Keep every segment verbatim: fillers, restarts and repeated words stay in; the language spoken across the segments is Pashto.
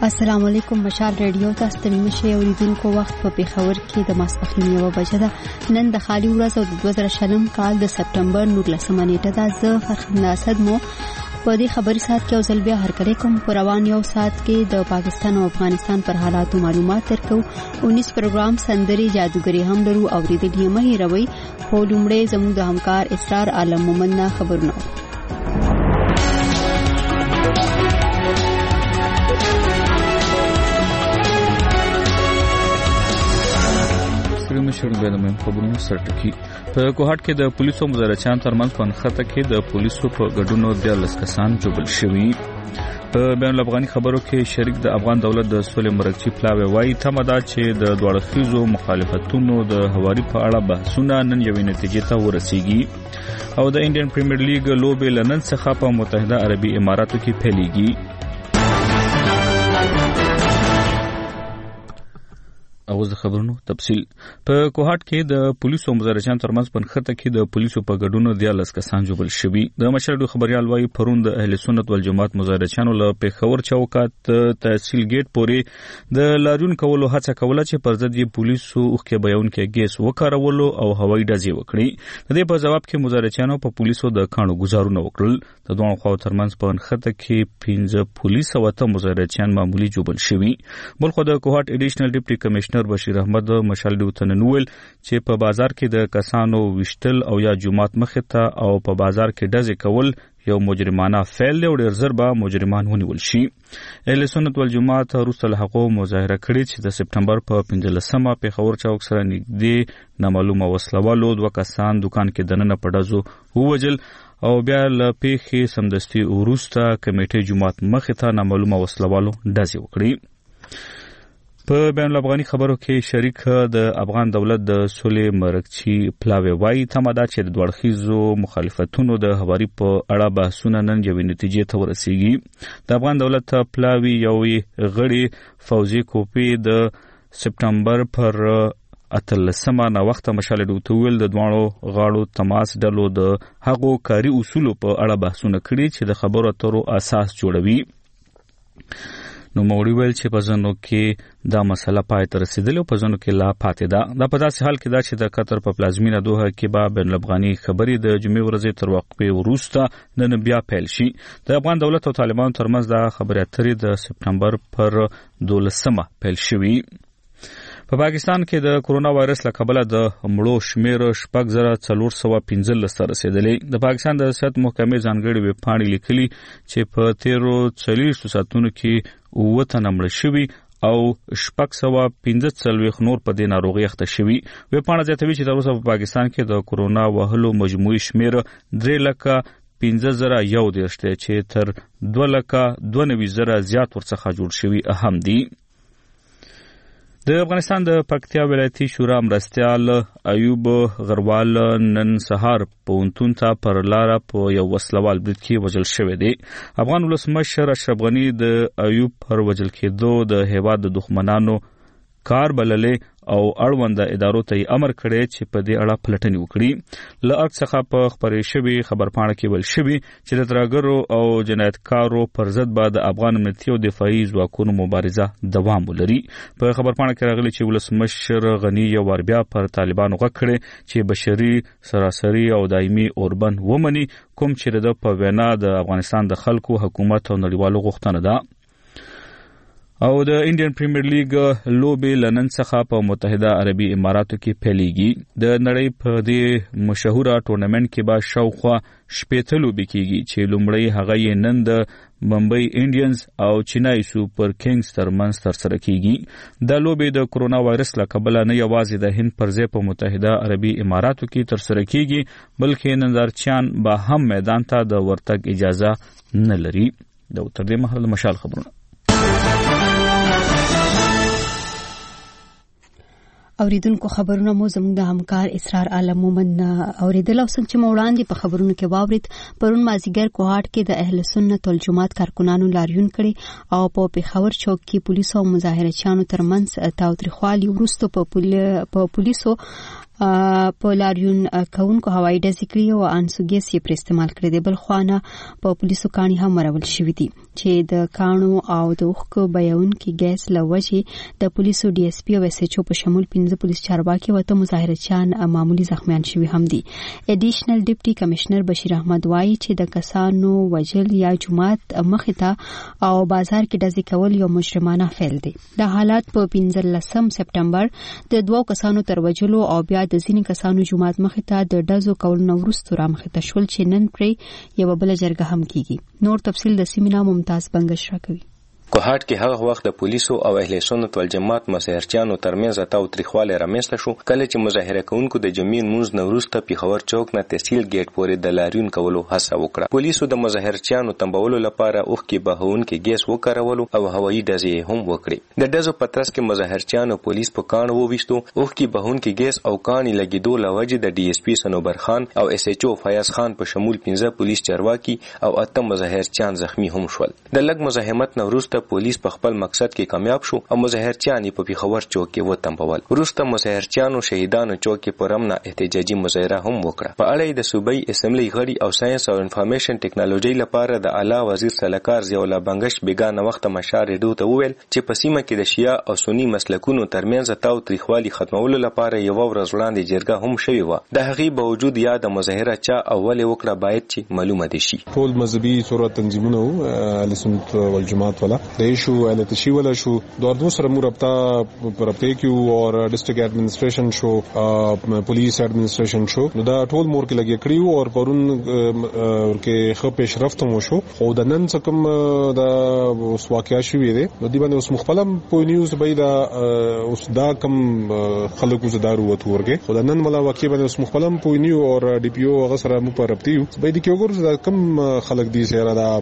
السلام علیکم. مشال ریډیو تاسو ته نشي اوریدونکو وخت په پیښور کې د ماسپخین یو بجه ده. نن د خالي ورځ او د دوه زره شلم کال د سپټمبر نولسمه نیټه ده. زه فرخنده اسد مو په دې خبري سات کې اوسل بیا هر کله کوم پر روان یو سات کې د پاکستان او افغانستان پر حالاتو معلومات ترکو. انیس پروګرام سندري جادوګری هم درو اوریدل یې مې روي. په لومړی زموږ د همکار اسرار عالم مومن خبرونه. مشر بیلمه خبرونه سرټکی په کوهاټ کې د پولیسو مزارچان ترمنځ په خطه کې د پولیسو په ګډونو د لس کسان جوړل شوي. په بین الافغاني خبرو کې شریک د افغان دولت د سولې مرکزی پلاوی وایي تمدا چې د دوه خيزو مخالفتونو د هواري په اړه بحثونه نن یوې نتیجې ته ورسیږي او د انډین پریمیر لیګ لوبې لنن څخه په متحده عربي اماراتو کې پیلېږي. اوس د خبرونو تفصیل. په کوهاټ کې د پولیسو مزارچان ترمنځ په خطه کې د پولیسو په ګډونو د لس کسان جوړل شوي. د مشرډو خبريال وايي پرون د اهل سنت والجماعت مزارچانو له پیښور چوکات تحصیل گیټ پورې د لاریون کولو هڅه کوله چې پر ضد یې پولیسو اوخه بیان کې ګیس وکارولو او هوایي ډزې وکړي. د دې په جواب کې مزارچانو په پولیسو د کانو گزارونه وکړل. د دوه خواو ترمنځ په خطه کې پنځه پولیس او ته مزارچان معمولی جوړل شوي. بلخو د کوهاټ اډیشنل ډیپټي کمشنر بشیر احمد مشال دوتن نوول چې په بازار کې د کسانو وشتل او یا جمعات مخه ته او په بازار کې ډزې کول یو مجرمانه فعل له ډیر زربا مجرمان ونیول شي. اهل سنت والجماعت رسل حقوق مظاهره کړې چې د سپټمبر په پنځلسمه پیښور چوک سره نږدې نامعلومه وسلوالو دوه کسان دکان کې دننه پډازو ووجل او بیا له پیښې سمدستي وروسته کمیټې جمعات مخه ته نامعلومه وسلوالو ډزې وکړي. په بین الافغاني خبرو کې شریک د افغان دولت د سولې مرکزی پلاوی وایي تمدا چې د دوړخیزو مخالفتونو د هواري په اړه بحثونه نن یوې نتیجې ته ورسیږي. د افغان دولت پلاوی یوې غړي فوزي کوپی د سپټمبر پر اتلسمه نا وخت مشال دوتویل د دوانو غاړو تماس ډلو د هغو کاری اصولو په اړه بحثونه کړي چې د خبرو اترو اساس جوړوي. نو موري ویل چې په ځنو کې دا مسله پای ته رسیدلې او په ځنو کې لا پاتې ده. دا په داسې حال کې دا چې د قطر په پلازمینه دوحه کې به بین الافغاني خبري د جمعې ورځې تر وقفې وروسته نن بیا پیل شي. د افغان دولت او طالبانو ترمنځ دا خبرې اترې د سپټمبر پر دولسمه پیل شوي. په پاکستان کې د کورونا وایرس له کبله د مړو شمیر شپږ زره څلور سوه پنځلس ته رسیدلې. د پاکستان د صحت محکمې ځانګړي ویب پاڼې لیکلي چې په تیرو څلوېښتو ساعتونو کې اووه تنه مړه شوي او شپږ سوه پنځه څلوېښت نور په دې ناروغۍ اخته شوي. ویب پاڼه زیاتوي چې تر اوسه په پاکستان کې د کورونا وهلو مجموعي شمیر درې لکه پنځه زره یو دېرش دی چې تر دوه لکه دوه نوي زره زیات ورڅخه جوړ شوي اهم دي. د افغانستان د پکتیا ولایتي شورا مرستیال ایوب غروال نن سهار پونتون ته پر لاره په یو وسلوال برید کې وژل شوی دی. افغان ولسمشر اشرف غنی د ایوب پر وژل کېدو د هیواد د دښمنانو کار بللې او اړوند ادارو ته امر کړی چې په دې اړه پلټنې وکړي. له اړخ څخه په خبرې شوي خبرپاڼه کې ویل شوي چې د ترهګرو او جنایتکارو پر ضد به د افغان امنیتي او دفاعي ځواکونو مبارزه دوام ولري. په خبرپاڼه کې راغلي چې ولسمشر غنی یو وار بیا پر طالبانو غږ کړی چې بشري سراسري او دایمي اوربند ومني، کوم چې د په وینا د افغانستان د خلکو حکومت او نړیوالو غوښتنه ده. او د انډین پریمیر لیګ لوبې لنن څخه په متحده عربي اماراتو کې پیلېږي. د نړۍ په دې مشهوره ټورنمنت کې به شاوخوا شپېته لوبې کېږي چې لومړی هغه یې نن د ممبئی انډینز او چینای سوپر کینګز ترمنځ ترسره کېږي. دا لوبې د کورونا وایرس له کبله نه یوازې د هند پر ځای په متحده عربي اماراتو کې ترسره کېږي بلکې نندارچیان به هم میدان ته د ورتګ اجازه نه لري. دا تر دې مهاله مشال خبرونه. اوریدونکو خبرونه مو زموږ د همکار اسرار عالم مومن اوریدل او څنګه چې مو وړاندې په خبرونو کې واورید. پرون مازیګر کوهاټ کې د اهل سنت والجماعت کارکونانو لاریون کړي او په پیښور چوک کې پولیسو او مظاهرچیانو ترمنځ تاوتریخوالي وروسته په پولیسو په لاریون کونکو هوایي ډزې کړې او انسوګیس یې پر استعمال کړی دی. بل خوانه په پولیسو کاڼي هم مرول شوې دي چې د کانو او د اوښکو بیاونکي ګیس له وجې د پولیسو ډي اس پی او اس ایچ او په شمول پنځه پولیس چارواکي او ته مظاهرچیان معمولی زخمیان شوي هم دي. اډیشنل ډیپټي کمشنر بشیر احمد وایي چې د کسانو وجل یا جماعت مخې ته او بازار کې ډزې کول یو مجرمانه فعل دی. د حالات په پنځلسم سپټمبر د دوو کسانو تر وجلو او بیا د ځینې کسانو جماعت مخې ته د ډزو کول نو وروسته رامخې ته شول چې نن پرې یو بل جرګه هم کیږي. نور تفصیل د سیمینار ممتاز بنگش راکوي. کوهاټ کې هغه وخت د پولیسو او اهل سنت والجماعت مظاهرچیانو ترمنځ تاو تریخواله رامنځته شو کله چې مظاهره کوونکو د جمعې منځ نوروسته پیښور چوک نه تحصیل ګیټ پورې د لاریون کولو هڅه وکړه. پولیسو د مظاهرچیانو تنبولو لپاره اوښکې بهونکي ګیس وکارولو او هوایي ډزې هم وکړې. د ډزو په ترڅ کې مظاهرچیانو پولیس په کاڼو وویشتو. اوښکې بهونکي ګیس او کاڼي لګیدو له وجې د ډي اس پی صنوبر خان او اس ایچ او فیاض خان په شمول پنځه پولیس چارواکي او اته مظاهرچیان زخمی هم شول. د لږ مزاحمت نه وروسته پولیس په خپل مقصد کې کامیاب شو او مظاهرچیان په پیښور چوک کې وتمبول. وروسته مظاهرچیانو شهیدانو چوک کې پرمنه احتجاجي مظاهره هم وکړه. په اړه د صوبایي اسمبلی غړي او ساينس او انفارمیشن ټیکنالوژي لپاره د اعلی وزیر سلاکار ضیاء الله بنگش بیگانه وخت مشار ډو ته وویل چې په سیمه کې د شیا او سنی مسلکونو ترمنځ تاو تریخوالي ختمولو لپاره یو ورځ وړاندې جرګه هم شوې و. د هغې باوجود یا د مظاهره چا اول وکړه باید چې معلومه دي شي. ټول مذهبي صورت تنظیمونه اهل سنت والجماعت والا د شو تشی ولا شو دوه دوه سره مرابطه پرپټه کیو او ډسټریکټ ایڈمنسټریشن شو پولیس ایڈمنسټریشن شو نو دا ټول مور کې لګي کړیو او پرون کې خو پیشرفت مو شو خو د نن څکم دا اوس واقعیا شوې ده نو دی باندې اوس مخفلم په نیوز به دا اوس دا کم خلکو زدارو وته ورګه خو د نن ملا واقع باندې اوس مخفلم په نیو او ډي پی او هغه سره مو پرپټیو به د کیوګور دا کم خلک دي سره دا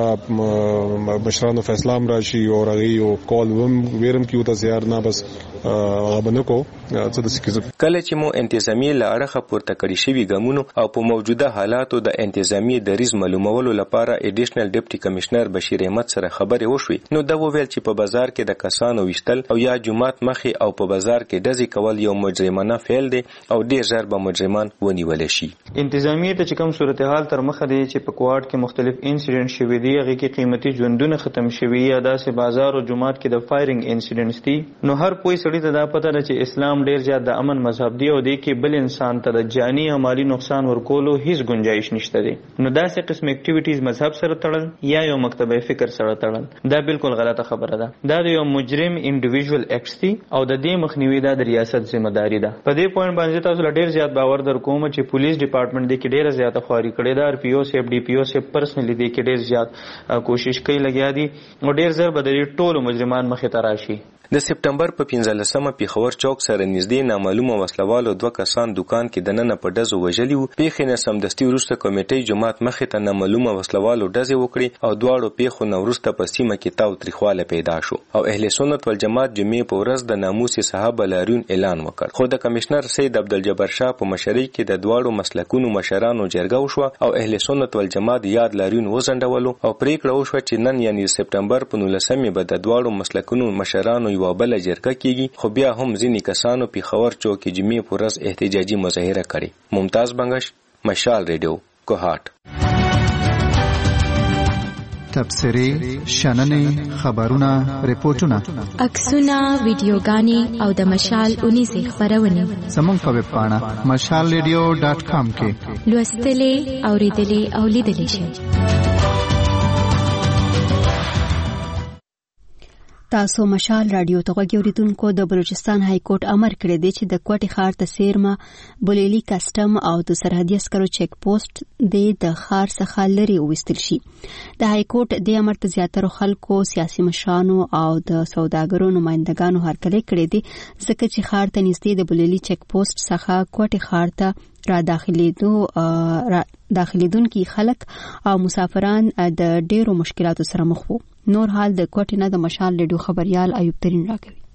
دورا مشرانو فیصله راشي او او کال وم ویرم کیو ته زیار نه بس غبنه کو څه د سکیزو کله چې مو انتظامی لارخه پورته کړی شوی ګامونو او په موجوده حالاتو د انتظامی دریز معلومولو لپاره اډیشنل ډیپټي کمشنر بشیر احمد سره خبرې وشوي نو دا وویل چې په بازار کې د کسانو وشتل او یا جمعات مخې او په بازار کې ډزې کول یو مجرمانه فعل دی او ډیر ژر به مجرمان ونیول شي. انتظامی ته چې کوم صورتحال تر مخه دی چې په کوارټ کې مختلف انسیډنټ شوي دي هغه کې قیمتي ژوندونه ختم شوي یا داسې بازار او جمعات کې د فایرینګ انسیډنټس دي نو هر پوی سړی ته دا پته ده چې اسلام ډیر زیات د امن مذهب دی او دی کې بل انسان ته د جانی او مالی نقصان ورکولو هیڅ گنجائش نشته دی نو داسې قسم اکټیویټیز مذهب سره تړل یا یو مکتبه فکر سره تړل دا بالکل غلطه خبره ده. دا د یو مجرم انډیویډوال اکټس دی او د دې مخنیوي د ریاست ذمہ داری ده. په دې پوینټ باندې تاسو ډیر زیات باور در کوم چې پولیس ډپارټمنټ دی کې ډیر زیات خواري کړې ده. ار پی او سیف ډي پی او سیف پرسنلی دی کې ډیر زیات کوشش کوي لګیا دي او ډیر زر بدري ټول مجرمان مخې ته راشي. د سپټمبر په پنځلسمه پیښور چوک سره نږدې نامعلومه وسلوالو دوه کسان دکان کې دننه په ډزو وژلي وو. پیښې نه سمدستي وروسته کمیټې جماعت مخې ته نامعلومه وسلوالو ډزې وکړې او دواړو پیښو نه وروسته په سیمه کې تاو تریخواله پیدا شو او اهل سنت والجماعت جمعې په ورځ د ناموس صحابه لاریون اعلان وکړ. خو د کمشنر سید عبدالجبار شاه په مشرۍ کې د دواړو مسلکونو مشرانو جرګه وشوه او اهل سنت والجماعت یاد لاریون وځنډولو او پریکړه وشوه چې نن یعنی سپټمبر په نولسمې به د دواړو مسلکونو مشرانو یو بل جرګه کیږي خو بیا هم ځینې کسانو پیښور چوک کې جمعې په ورځ احتجاجي مظاهره کړې. ممتاز بنگش، مشال ریډیو، کوهاټ. تبصرې، شننې، خبرونه، ریپورتونه، عکسونه، ویډیوګانې او د مشال اونیزې خبرونه زموږ په ویب پاڼه مشال ریډیو ډاټ کام کې لوستلې، اوریدلې او لیدلې شئ. تاسو مشال رادیو ته غوږی اوریدونکو. د بلوچستان های کورټ امر کړی دی چې د کوټي ښار ته سیرما بولیلی کسټم او د سرحدي عسکرو چیک پوسټ د ښار څخه لري وستل شي. د های کورټ د امر ته زیاتره خلکو، سیاسي مشرانو او د سوداګرو نمائندګانو هرکلی کړی دی ځکه چې ښار ته نږدې د بولیلی چیک پوسټ څخه کوټي ښار ته را داخليدو را داخليدونکي خلک او مسافران د ډیرو مشکلاتو سره مخ وو. نور حال د کوټې نه د مشال ریډیو خبريال ایوب ترين راکوي.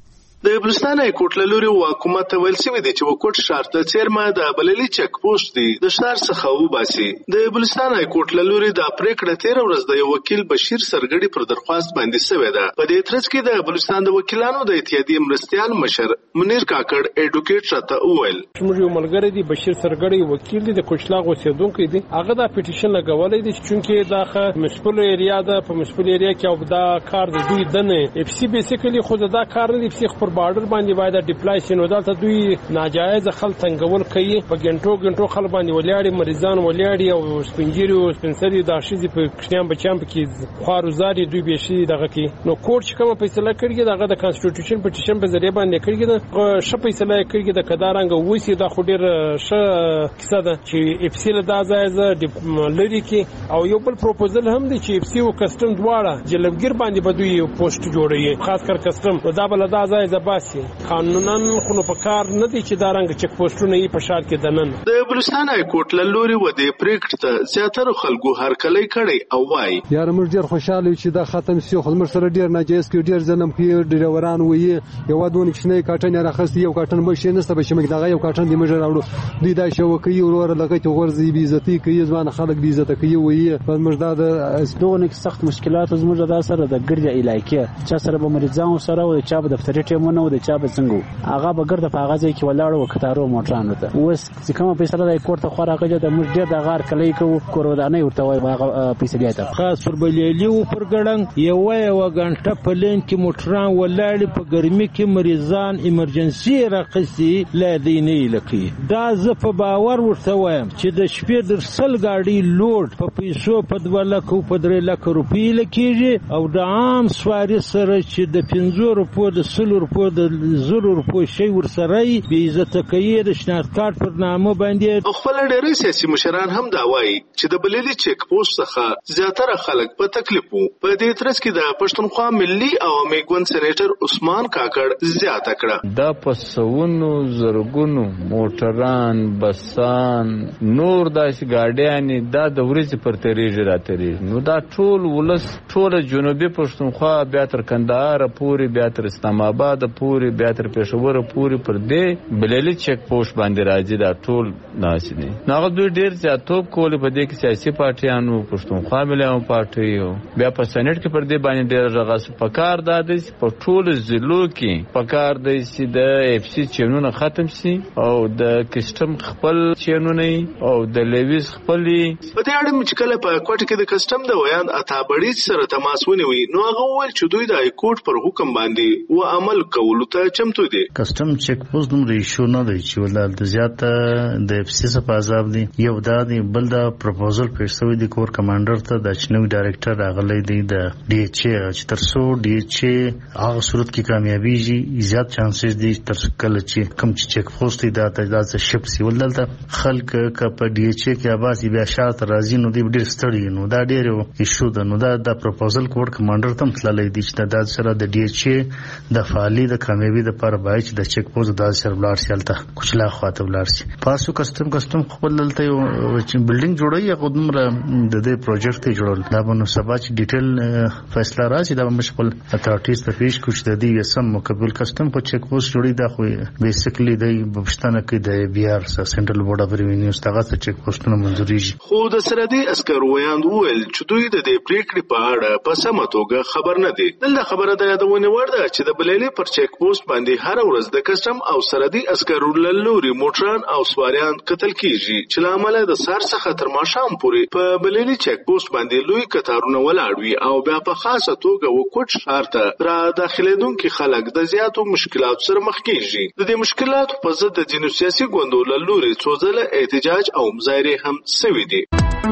د بلوچستان های کوټ له لوري حکومت ته ویل شوي دي چې وکوټ ښار ته څیرمه د بللي چک پوسټ دی د ښار څخه وباسي. د بلوچستان های کوټ له لوري دا پریکړه تېره ورځ د یو وکیل بشیر سرګړي پر درخواست باندې شوې ده. په دې ترڅ کې د بلوچستان د وکیلانو د اتحادیې مرستیال مشر منیر کاکړ اډوکیټ راته وویل موږ یو ملګری دی بشیر سرګړي وکیل دی د کوچلاغ اوسېدونکی دی. هغه دا پټیشن لګولی دی چې دا مسپل ایریا ده په مسپل ایریا کې او دا کار د دوی دنه اف سی بیسیکلی خو دا کار نه دی چې پر بارډر باندې باید ډیپلای شي نو دلته دوی ناجایز خلک تنګول کوي په ګنټو ګنټو خلک باندې ولیاړي مریضان ولیاړي او سپنجيري او سپنسري د شيزي په کښنیان بچام کې خوارو زاري دوی به شي دغه کې نو کوټ چې کومه فیصله کړی دغه د کانسټیټیوشن پټیشن په ذریعہ باندې کړی دا ش فیصله کړی د کدارنګ وسی دا خو ډیر ش کیسه ده چې اف سی له دا ځای لري کې او یو بل پروپوزل هم دی چې اف سی او کسٹم دواړه جلبګر باندې بدوي پوسټ جوړي خاص کر کسٹم دا بل دا ځای زباسي قانونن خو نو په کار نه دي چې دا رنګ چک پوسټونه یې په شار کې دنن. د بلوچستان های کوټ له لوري و د پریکټ ته زیاتره خلکو هرکلی کړي او وای یار موږ ډیر خوشاله چې دا ختم شي خو موږ سره ډیر ناجایز کې ډیر ظلم کوي ډیوران وي یو دونه کښنه کاټن راخست یو کاټن به شي نسته به شي موږ دا یو کاټن دی موږ راوړو دوی دا شو کوي ورور لکه چې ورزي بي عزتي کوي ځوان خلک بي عزت کوي وي په موږ دا د دوه سخت مشکلات زموږ د سره د ګرځي علاقې چې سره به مریضانو سره او چا به دفتري ټیمونه او د چا به څنګه هغه به ګرځي په هغه ځای کې ولاړ او کتارو موټرانو ته اوس چې کومه فیصله د کوټ ته خوراکه د موږ ډېر د غار کلی کو کورودانه ورته وای هغه فیصله ته خاص پر بلیلی او پر ګړنګ یو یو غنټه په لین کې موټران ولاړ په ګرمي کې مریضان ایمرجنسي راقصي لادینی لکی دا ز په باور ورته وایم چې د شپې در سل گاډي لوډ په پیسو په دوه لک او په درې لک روپۍ لکېږي او د عام سواري سره چې د پنځو روپو د سلو روپو د زرو روپو شی ورسره بې عزته کوي د شناخت کارت پر نامه باندې. خپل ډېری سیاسي مشران هم دا وایي چې د بللي چک پوسټ څخه زیاتره خلک په تکلیف وو. په دې ترڅ کې د پښتونخوا ملي عوامي ګوند سېنیټر عثمان کاکړ زیاته کړه دا په سونو زرګونو موټران بسان نور داسې ګاډیانې دا د ورځې پر تېرېږي راتېرېږي نو دا ټول ولس ټوله جنوبي پښتونخوا بیا تر کندهار پورې بیا تر اسلام آباد پورې بیا تر پېښور پورې پر دې بللي چک پوسټ باندې راځي دا ټول ناسي دي نو هغه دوی ډېر زیاتوب کولې په دې کې سیاسي پارټیانو پښتونخوا ملي عوامي پارټي بیا په سېنیټ کې پر دې باندې ډېر رغاس پکار دا دي په ټولو ضلعو کې پکار دی چې د اف سی چینونه ختم شي او د کسټم خپل چینونه او د لیویز خپلې په دې اړه چې کله په کوټ کې د کسټم د ویان اتابړي سره تماس ونیوي نو هغه وویل چې دوی د های کورټ پر حکم باندې و عمل کولو ته چمتو دي. کسټم چک پوسټ نوم ریشو نه دی چې ولل د زیات د اف سی څخه عذاب دي یو دا دی بل دا پروپوزل پیش شوی دی کور کمانډر ته د چنوي ډایریکټر راغلی دی د ډي ایچ ای چې ترسو ډي ایچ ای هغه صورت کې کامیابی شي زیات چانسز دي تر کله چې کم چې چک پوسټ دی دا د شپ سی ولل ته خلک ک په ډي ایچ ای کې آباد بیا شاته راځي نو دی ډیر ستړي نو دا ډیر ایشو ده نو دا د پروپوزل کور کمانډر تم تللی دی چې د سره د ډي ایچ ای د فعالی د کامیابی د پر بای چې د چک پوسټ د سر بلار سیالته کوچلا خواته بلار سي پاسو کسٹم کسٹم خپل دلته یو چې بلډینګ جوړي هغه دمره د دې پروجیکټ ته جوړول دا بنو سبا چې ډیټیل فیصله راځي دا مشکل اتارټیز ته پیش کوچ د دې سم مقبل کسٹم په چک پوسټ جوړي دا خو بیسیکلی د بشتنه کې د بي ار سنټرل بورډ اف ریوینیو ستغه ته چک پوسټونه منځوري شي خو د سرحدي عسکر ویاند وویل چې دوی د دې پریکړې په اړه په سمه توګه خبر نه دي. دلته خبره ده یادونه ورده چې د بللي پر چک پوسټ باندې هر ورځ د کسټم او سرحدي عسکرو له لوري موټران او سواریان قتل کیږي چې له امله د سار څخه تر ماښام پورې په بللي چک پوسټ باندې لوی کتارونه ولاړ وي او بیا په خاصه توګه وکوټ ښار ته را داخليدونکي خلک د زیاتو مشکلاتو سره مخ کیږي. د دې مشکلاتو په ضد د ځینو سیاسي ګوندونو له لوري څو ځله احتجاج او مظاهرې هم شوي دي.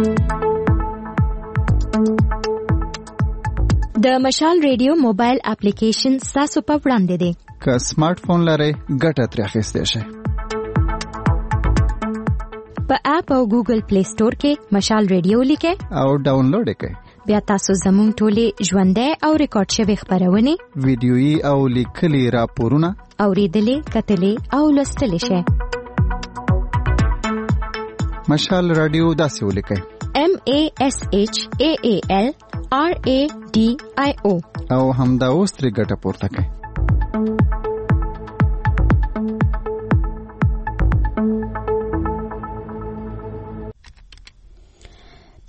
د مشال ریډیو موبایل اپلیکیشن تاسو په وړاندې دی. که سمارټ فون لرئ ګټه ترې اخیستی شئ. په اپ او ګوګل پلی سٹور کې مشال ریډیو لیکئ او ډاونلوډ کړئ. بیا تاسو زموږ ټولې ژوندۍ او ریکارډ شوي خبرونه ویډیويي او لیکلي راپورونه اوریدلې کتلې او لوستلې شئ. مشال رادیو داسې ولیکئ M A S H A A L R A D I O او همدا اوس ترې ګټه پورته کړئ.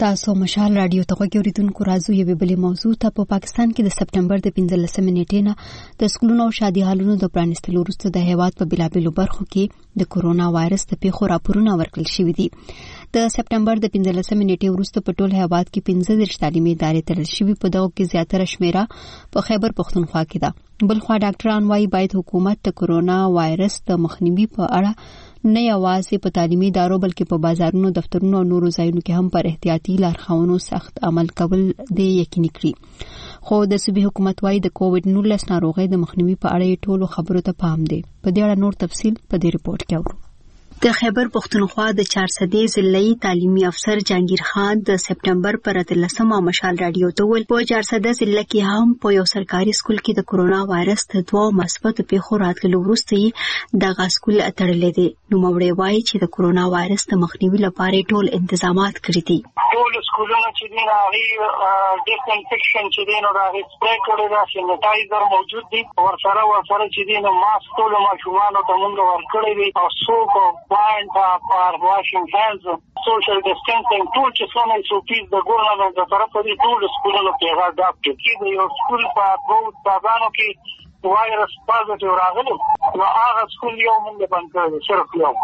تاسو مشال رادیو ته غوړیدونکو راځو یو بل موضوع ته. په پاکستان کې د سپټمبر د پنځلسمې نیټې نه د سکولونو او شادي هالونو د پرانیستلو وروسته د هیواد په بېلابېلو برخو کې د کورونا وایرس د پیښو راپورونه ورکړل شوي دي. د سپټمبر د پنځلسمې نیټې وروسته په ټول هیواد کې پنځه دېرش تعلیمي ادارې تړل شوي. په دغو کې زیاتره شمیره په خیبر پښتونخوا کې ده. بلخوا ډاکټران وايي باید حکومت د کورونا وایرس د مخنیوي په اړه نه یوازې په تعلیمي ادارو بلکې په بازارونو، دفترونو او نورو ځایونو کې هم پر احتیاطي لارښوونو سخت عمل کول د یقیني کړي. خو د صوبې حکومت وايي د کووډ نولس ناروغۍ د مخنیوي په اړه ټولو خبرو ته پام دی. په دې اړه نور تفصیل په دې ریپورت کې اورو. د خیبر پښتونخوا د چارسدې ضلعي تعلیمي افسر جهانگیر خان د سپټمبر پر اتلسمه مشال رادیو ته ویل په چارسدې ضلع کې هم په یو سرکاري سکول کې د کورونا وایرس د دوه مثبت پیښو راتللو وروسته د سکول اتړلې دي. نو موري وایي چې د کورونا وایرس د مخنیوي لپاره ټول انتظامات کړی دي. ټول سکولونه چې دي هغه ډیسانفیکشن چې دي نو هغه سپری کړی دا سینیټایزر موجود دي. ورسره ورسره چې دي نو ماسک ټول ماشومانو ته موږ ورکړی دي او څوک پاینټ پر واشینګ هاندز سوشل ډیسټنسینګ ټول چې څونه سوپیز د ګورنمنت د طرفه دي ټول سکولونو کې هغه ډاکټر کې د یو سکول په دوه ځانو کې وایرس پازیټیو راغلی نو هغه سکول یو موږ بند کړی صرف یو.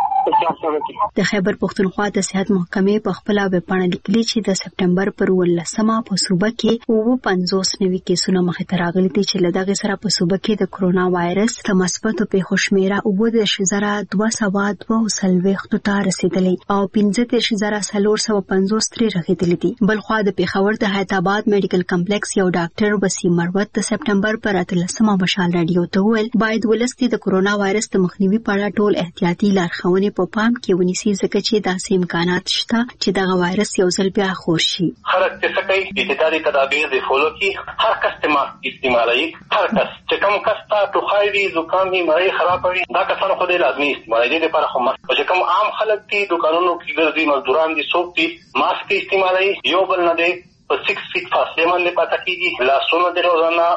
د خیبر پښتونخوا د صحت محکمې په خپل ویبپاڼه لیکلي چې د سپټمبر پر ولسمه په صوبه کې اوه پنځوس نوي کیسونه مخې ته راغلي دي چې له دغه سره په صوبه کې د کورونا وایرس د مثبتو پیښو شمیره اوه دېرش زره دوه سوه دوه څلوېښتو ته رسېدلې او پنځه دېرش زره څلور سوه پنځوس ترې رغېدلې دي. بلخوا د پېښور د حیات آباد میډیکل کمپلیکس یو ډاکټر وسیم مروت د سپټمبر پر اتلسمه مشال رادیو ته ویل باید ولس د کورونا وایرس د مخنیوي په اړه ټول احتیاطي لارښوونې په پام کې ونیسي ځکه چې داسې امکانات شته چې دغه وایرس یو ځل بیا خور شي. خلک څه کوي احتیاطي تدابیر د فالو کی هر کس استعمالوي. هر کس چې کوم کس ته ټوخی وي، زکام وي، مړی خراب وي دا کسانو خو دې لازمي استعمالوي. دې لپاره خو ماسک چې کوم عام خلک دي دکانونو کې ګرځي، مزدوران دي، څوک دي ماسک استعمالوي. یو بل نه دی په سکس فیټ فاصله باندې پاتې کیږي. لاسونه د روزانه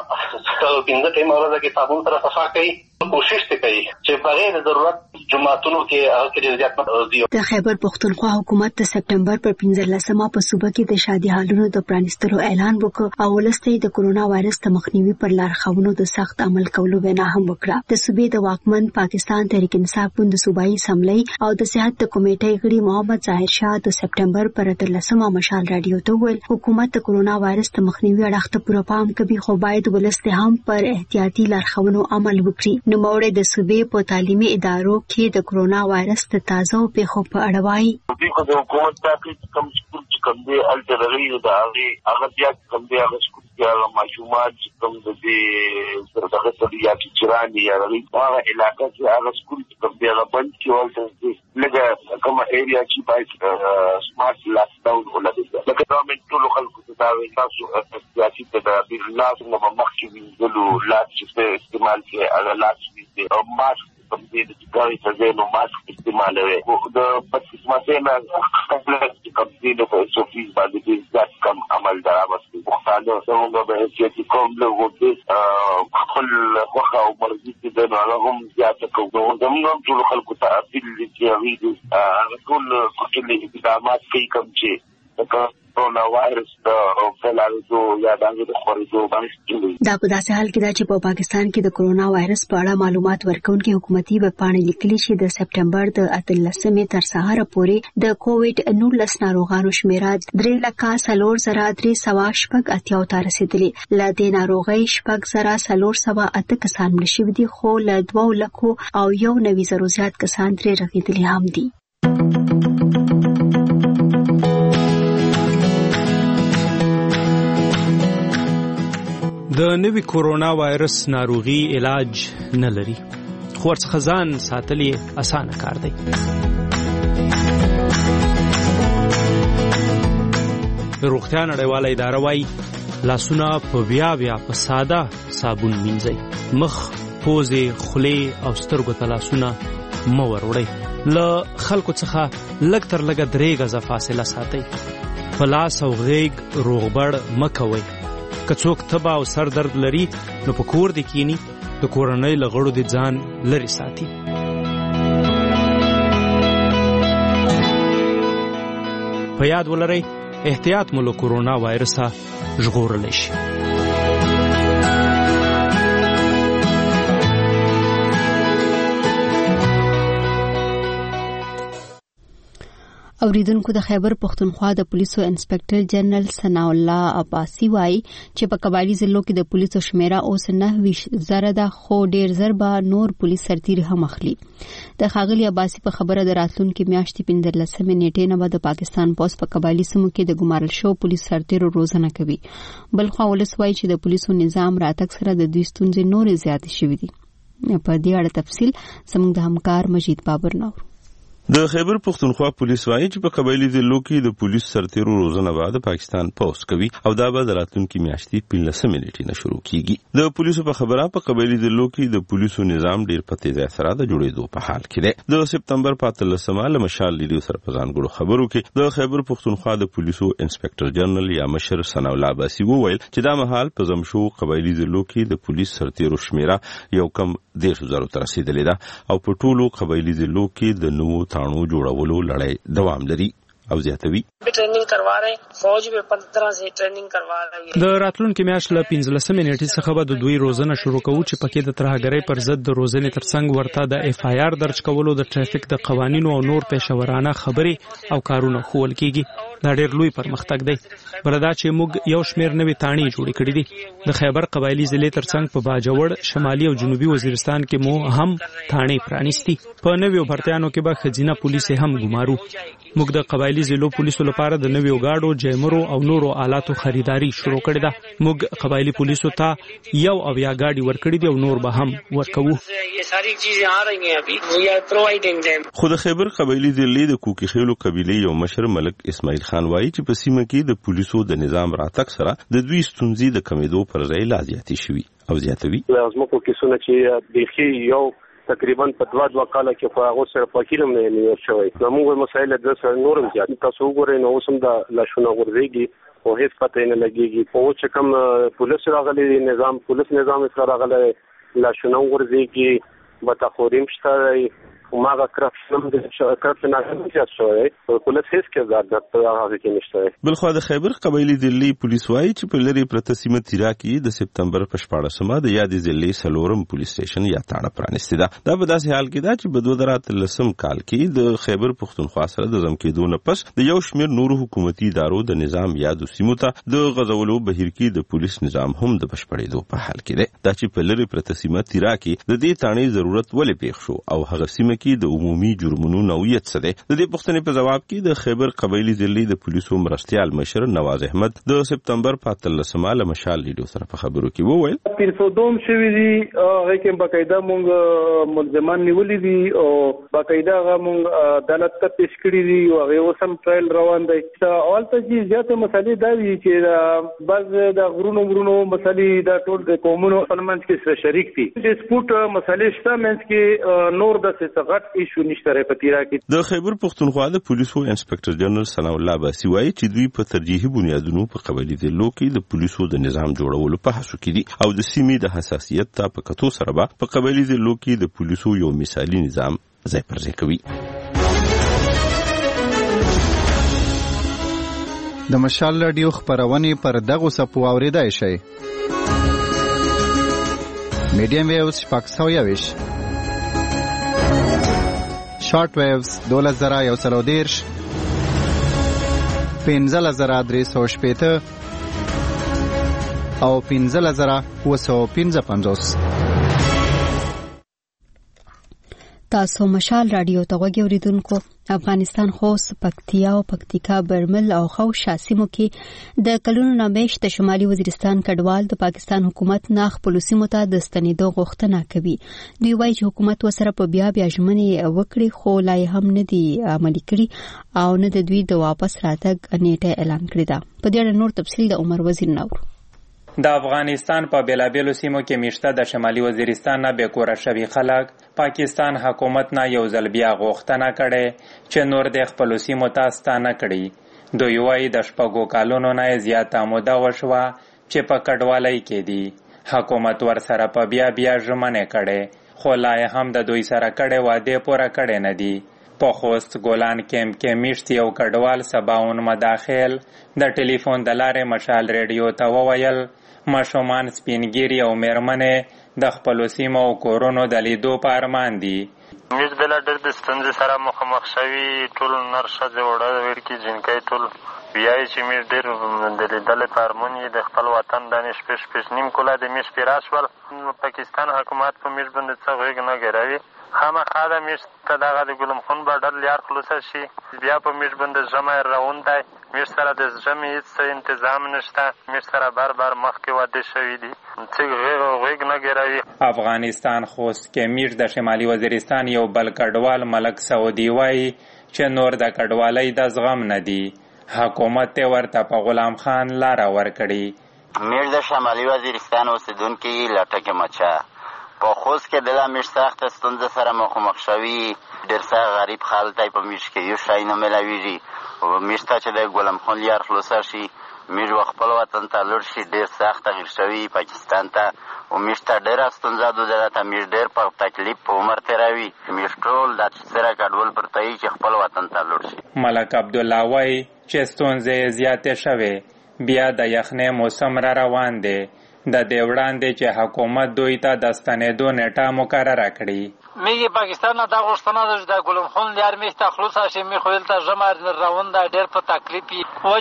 پنځه ټیمه ورځې کې صابون سره صفا کوي. کوشش کوي چې بغیر ضرورت جمعهتونو کې هغه کې زیات متوجه. د خیبر پښتونخوا حکومت د سپټمبر پر پنځلسمه په صوبه کې د شادي هالونو د پرانیستلو اعلان وکړ او ولسته د کورونا وایرس د مخنیوي پر لارښوونو د سخت عمل کولو وینا هم وکړه. د صوبې د واکمن پاکستان تحریک انصاف ګوند صوبایي اسمبلی او د صحت د کمیټې غړي محمد ظاهر شاه د سپټمبر پر اتلسمه مشال رادیو ته ویل حکومت د کورونا وایرس د مخنیوي اړخ ته پوره پام کوي خو باید ولسته هم پر احتیاطي لارښوونو عمل وکړي. نو موري د صوبې په تعلیمي ادارو کې د کورونا وایرس د تازه پیښو په اړه وایي. د حکومت تاکید کوم سکول چې کوم دی الټرری د هغه هغه بیا کوم دی هغه سکول کې هغه ماشومان چې کوم د دې دغه څه یا چې چرانی یا هغه علاقې کې هغه سکول چې کوم دی هغه بند کې ولته لږه کوم ایریا چې باید سمارټ لاک ډاون ولګي. لکه ګورنمنت ټول خلکو ته دا وایي تاسو احتیاطي تدابیر لازم مخکې وینځلو لاس چې استعمال کې هغه لاس او ماسک کوم دې د ګاډي څخه نو ماسک استعمالوي. د پچیس ماته نه کوم دې د سوفیز باندې ځات کم عمل درامسته مختلف څنګه به چې کوم له وګړي خپل خوخه او مرضی دې نه هم زیات کوو. زموږ ټول خلکو ته اپیل کوي چې ټول کوټلي اقدامات کوي کوم چې کورونا وایرس د فلالو یا د خورېدو باندې. دا په داسې حال کې دا چې په پاکستان کې د کورونا وایرس په اړه معلومات ورکونکي حکومتي ویبپاڼې لیکلي چې د سپټمبر د اتلسمې تر سهار پورې د کووډ نولس ناروغانو شمیره درې لکه څلور زره درې سوه شپږ اتیا ته رسېدلې. له دې ناروغۍ شپږ زره څلور سوه اته کسان مړه شوي دي خو له دوه لکو او یو نوي زرو زیات کسان ترې رغېدلي هم دي. د نوي کورونا وایرس ناروغي علاج نه لري خو ورڅخه ځان ساتل یې اسانه کار دی. د روغتیا نړیواله اداره وایي لاسونه په بیا بیا په ساده صابون مینځئ. مخ، پوزې، خولې او سترګو ته لاسونه مه وروړئ. له خلکو څخه لږ تر لږه درې غزه فاصله ساتئ. په لاس او غېږ روغبړ مه کوئ. که څوک تبه او سر درد لري نو په کور دې کینی د کورنۍ له غړو دې ځان لرې ساتي. په یاد ولرئ احتیاط مو له کورونا وایرسه ژغورلی شي. اوریدونکو د خیبر پختونخوا د پولیسو انسپکټر جنرال ثناء الله عباسي وایي چې په قبایلی ضلعو کې د پولیسو شمیره اوس نهه زره ده، خو ډیر زر به نور پولیس سرتیر هم اخلي. د ښاغلي عباسي په خبره د راتلونکي میاشتې پنځلسمې نیټې نه به د پاکستان پولیس په قبایلی سیمو کې د ګمارل شوو پولیس سرتیرو روزنه کوي. بل خوا ولس وایي چې د پولیسو نظام راتګ سره د دوی ستونزې نورې زیاتې شوې دي. په دې اړه تفصیل زموږ د همکار مجید بابر نور. د خیبر پختونخوا پولیس وایي چې په قبایلی ضلعو کې د پولیس سرتیرو روزنه به د پاکستان پولیس کوي او دا به د راتلونکي میاشتې پنځلسمې نیټې نه شروع کیږي. د پولیسو په خبره په قبایلی ضلعو کې د پولیسو نظام ډیر په تیزی سره د جوړېدو په حال کې دی. د سپتمبر په اتلسمه له مشال لیډیو سره په ځانګړو خبرو کې د خیبر پختونخوا د پولیسو انسپکټر جنرال یا مشر ثناء الله عباسي وویل چې دا مهال په زمشو قبایلی ضلعو کې د پولیس سرتیرو شمیره یو کم دیرش زرو ته رسیدلې ده او په ټولو قبایلی ضلعو کې د نوو تاڼو جوړولو لړۍ دوام لري او زیاتوي. ټریننګ کروا رہے فوج به پندرہ سے ټریننګ کروا رہی. د راتلونکي میاشت له پنځلسمې نیټې څخه به د دوی روزنه شروع کوو چې پکې د ترهګرۍ پر ضد د روزنې ترڅنګ ورته د اف آی آر درج کولو، د ټریفیک د قوانینو او نور پېښورانه خبرې او کارونه ښوول کیږي. دا ډېر لوی پرمختګ دی. بلدا چې موږ یو شمېر نوې تاڼې جوړې کړې دي. د خیبر قبایلی ضلع ترڅنګ په باجوړ، شمالي او جنوبي وزیرستان کې مو هم تاڼې پرانیستي. په نویو بھرتیانو کې به ښځینه پولیس هم ګمارو. موږ د قبایلی ضلعو پولیسو لپاره د نویو گاډو، جیمرو او نورو آلاتو خریداري شروع کړې ده. موږ قبایلی پولیسو ته یو اویا گاډي ورکړي دي او نور به هم ورکوو. خو د خیبر قبایلی ضلع د کوکی خیلو قبیله یو مشر ملک اسماعیل خان وایي چې په سیمه کې د پولیسو د نظام راتګ سره د دوی ستونزې د کمیدو پر ځای لا زیاتې شوي او زیاتوي. لازمو کې څونه چې بيخي یو تقریبا په دوه دوه کاله کې خو هغه سره پاکیلم نه نیول شوی. موږ مسایل د سره نورم زیات تاسو وګورئ نو اوسم د لاشونه ورځيږي او هیڅ پته نه لګيږي. او چې کوم پولیس راغلي نظام پولیس نظام سره راغلي لاشونه ورځيږي بتاخوریم شته ماغه کرپشن د کرپشن نه زیات شوی. پولیس هیڅ کې زیات د هغه کې نشته. بل خو د خیبر قبایلی ضلع پولیس وایي چې په لری پرته سیمه تیرا کې د سپتمبر په شپاړسمه د یادې ضلع سلورم پولیس سټیشن یا تاڼه پرانیستي ده. دا په داسې حال کې ده چې په دوه زره اتلسم کال کې د خیبر پختونخوا سره د ځم کېدو نه پس د یو شمېر نورو حکومتي ادارو د نظام یادو سیمو ته د غځولو بهیر کې د پولیس نظام هم د بشپړېدو په حال کې ده. دا چې په لری پرته سیمه تیرا کې د دې تاڼې ضرورت ولې پیښ شو او هغه سیمه کې د عمومي جرمونو نوعیت څه دی. د دې پوښتنې په جواب کې د خیبر قبایلی ضلع د پولیسو مرستیال مشر نواز احمد د سپتمبر په اتلسمه له مشال لیډیو سره په خبرو کې وویل پیرسودوم شوی دی هغه کې باقاعده مونږ ملزمان نیولې دي او باقاعده هغه مونږ عدالت ته پیش کړی دي او هغه اوسم ټرایل روان دی. اول ته چې زیاته مسلې دا دي چې بعض د غرونو غرونو مسلې د ټول د قومونو فنمنس کې شریک دي. ډیسپوټ مسلې شته منځ کې نور د څه ایشو نشته. د خیبر پختونخوا د پولیسو انسپکټر جنرال ثناء الله عباسي وایي چې دوی په ترجیحي بنیادونو په قبایلی ضلعو کې د پولیسو د نظام جوړولو په هڅو کې دي او د سیمې د حساسیت ته په کتو سره به په قبایلی ضلعو کې د پولیسو یو مثالي نظام ځای پر ځای کوي. د مشال رادیو خبرونه پر دغه سپو اوریدای شي. میډیم ویوز شپږ سوه یویش، شارټ ویوز دولس زره یو سل او دیرش، پنځلس زره درې سوه شپېته او پنځلس زره اووه سوه پنځه پنځوس. تاسو مشال رادیو ته غوږی اوریدونکو. افغانستان خوست، پکتیا او پکتیکا، برمل او خوشا سیمو کې د کلونو نامش د شمالي وزیرستان کډوال د پاکستان حکومت نه خپل سیمو ته د ستنېدو غوښتنه کوي. دوی وایي چې حکومت وسره په بیا بیا ژمنې وکړي خو لا هم نه دي عملي کړي او نه د دوی د واپس راتګ نیټه اعلان کړې ده. په دې اړه نور تفصیل د عمر وزیر نور. د افغانستان په بیلابیلو سیمو کې میشته د شمالي وزیرستان نه بیکوره شوي خلک پاکستان حکومت نه یو ځل بیا غوښتنه کړې چې نور د خپلو سیمو ته ستانه کړي. دوی وایي د شپږو کالونو نه زیاته موده وشوه چې په کډوالۍ کې دي. حکومت ورسره په بیا بیا ژمنې کړې خو لا هم د دوی سره کړې وعدې پوره کړې نه دي. په خوست ګولان کیمپ کې میشت یو کډوال سباون مداخل د ټلیفون د لارې مشال ریډیو ته وویل ماشومان سپینګیري او میرمنې د خپلو سیمو او کورونو د لیدو په ارمان دي. میش بلا ډېر د ستونزې سره مخامخ شوي ټول نر ښځې وړه وړکي جنکۍ ټول ویایي چې میش ډېر د لیدلې په ارمان یې د خپل وطن دانې شپې شپې نیم کوله د میش پیرا شول. پاکستان حکومت په میش باندې څه غېږ نه ګروي. خامخا د میش ته دغه د ګلم خون بډر لیار خلاصه شي. بیا په میش باندې ژمی روان دی. میش سره د ژمي هېڅ انتظام نشته. میش سره بار بار مخکې واده شوي دي. څه غېږ نه ګروي. افغانستان خوست کې میش د شمالي وزیرستان یو بل کډوال ملک سعودي وایي چې نور د کډوالۍ د زغم نه دي. حکومت ته ورته په غلام خان لاره ورکړي. میش د شمالي وزیرستان اوسیدونکي لټکې مچه په خوست کې د لا میش سخته ستونزه سره مخامخ شوي. ډېر څه غریب خلک دی په میش کې یو شی نه میلاویږي. میش ته چې د ګلم خان لیار خلاصه شي میش خپل وطن ته لوړ شي ډېر سخت تغیر شوي پاکستان ته او میش ته ډېره ستونزه ده ته میش ډېر په تکلیف په عمر تېروي. میش ټول دا سره کډول پرته وي چې خپل وطن ته لوړ شي. ملک عبدالله وایي چې ستونزې زیاتې شوې بیا د یخنۍ موسم را روان دی. د دې وړاندې چې حکومت دوی ته د ستنېدو نیټه مقرره کړي. میږي پاکستان نه دا غوښتنه ده چې د ګلم خون لیار میش ته خلاصه شي. میخ ویل ته ژمی روان دی ډېر په تکلیف وي و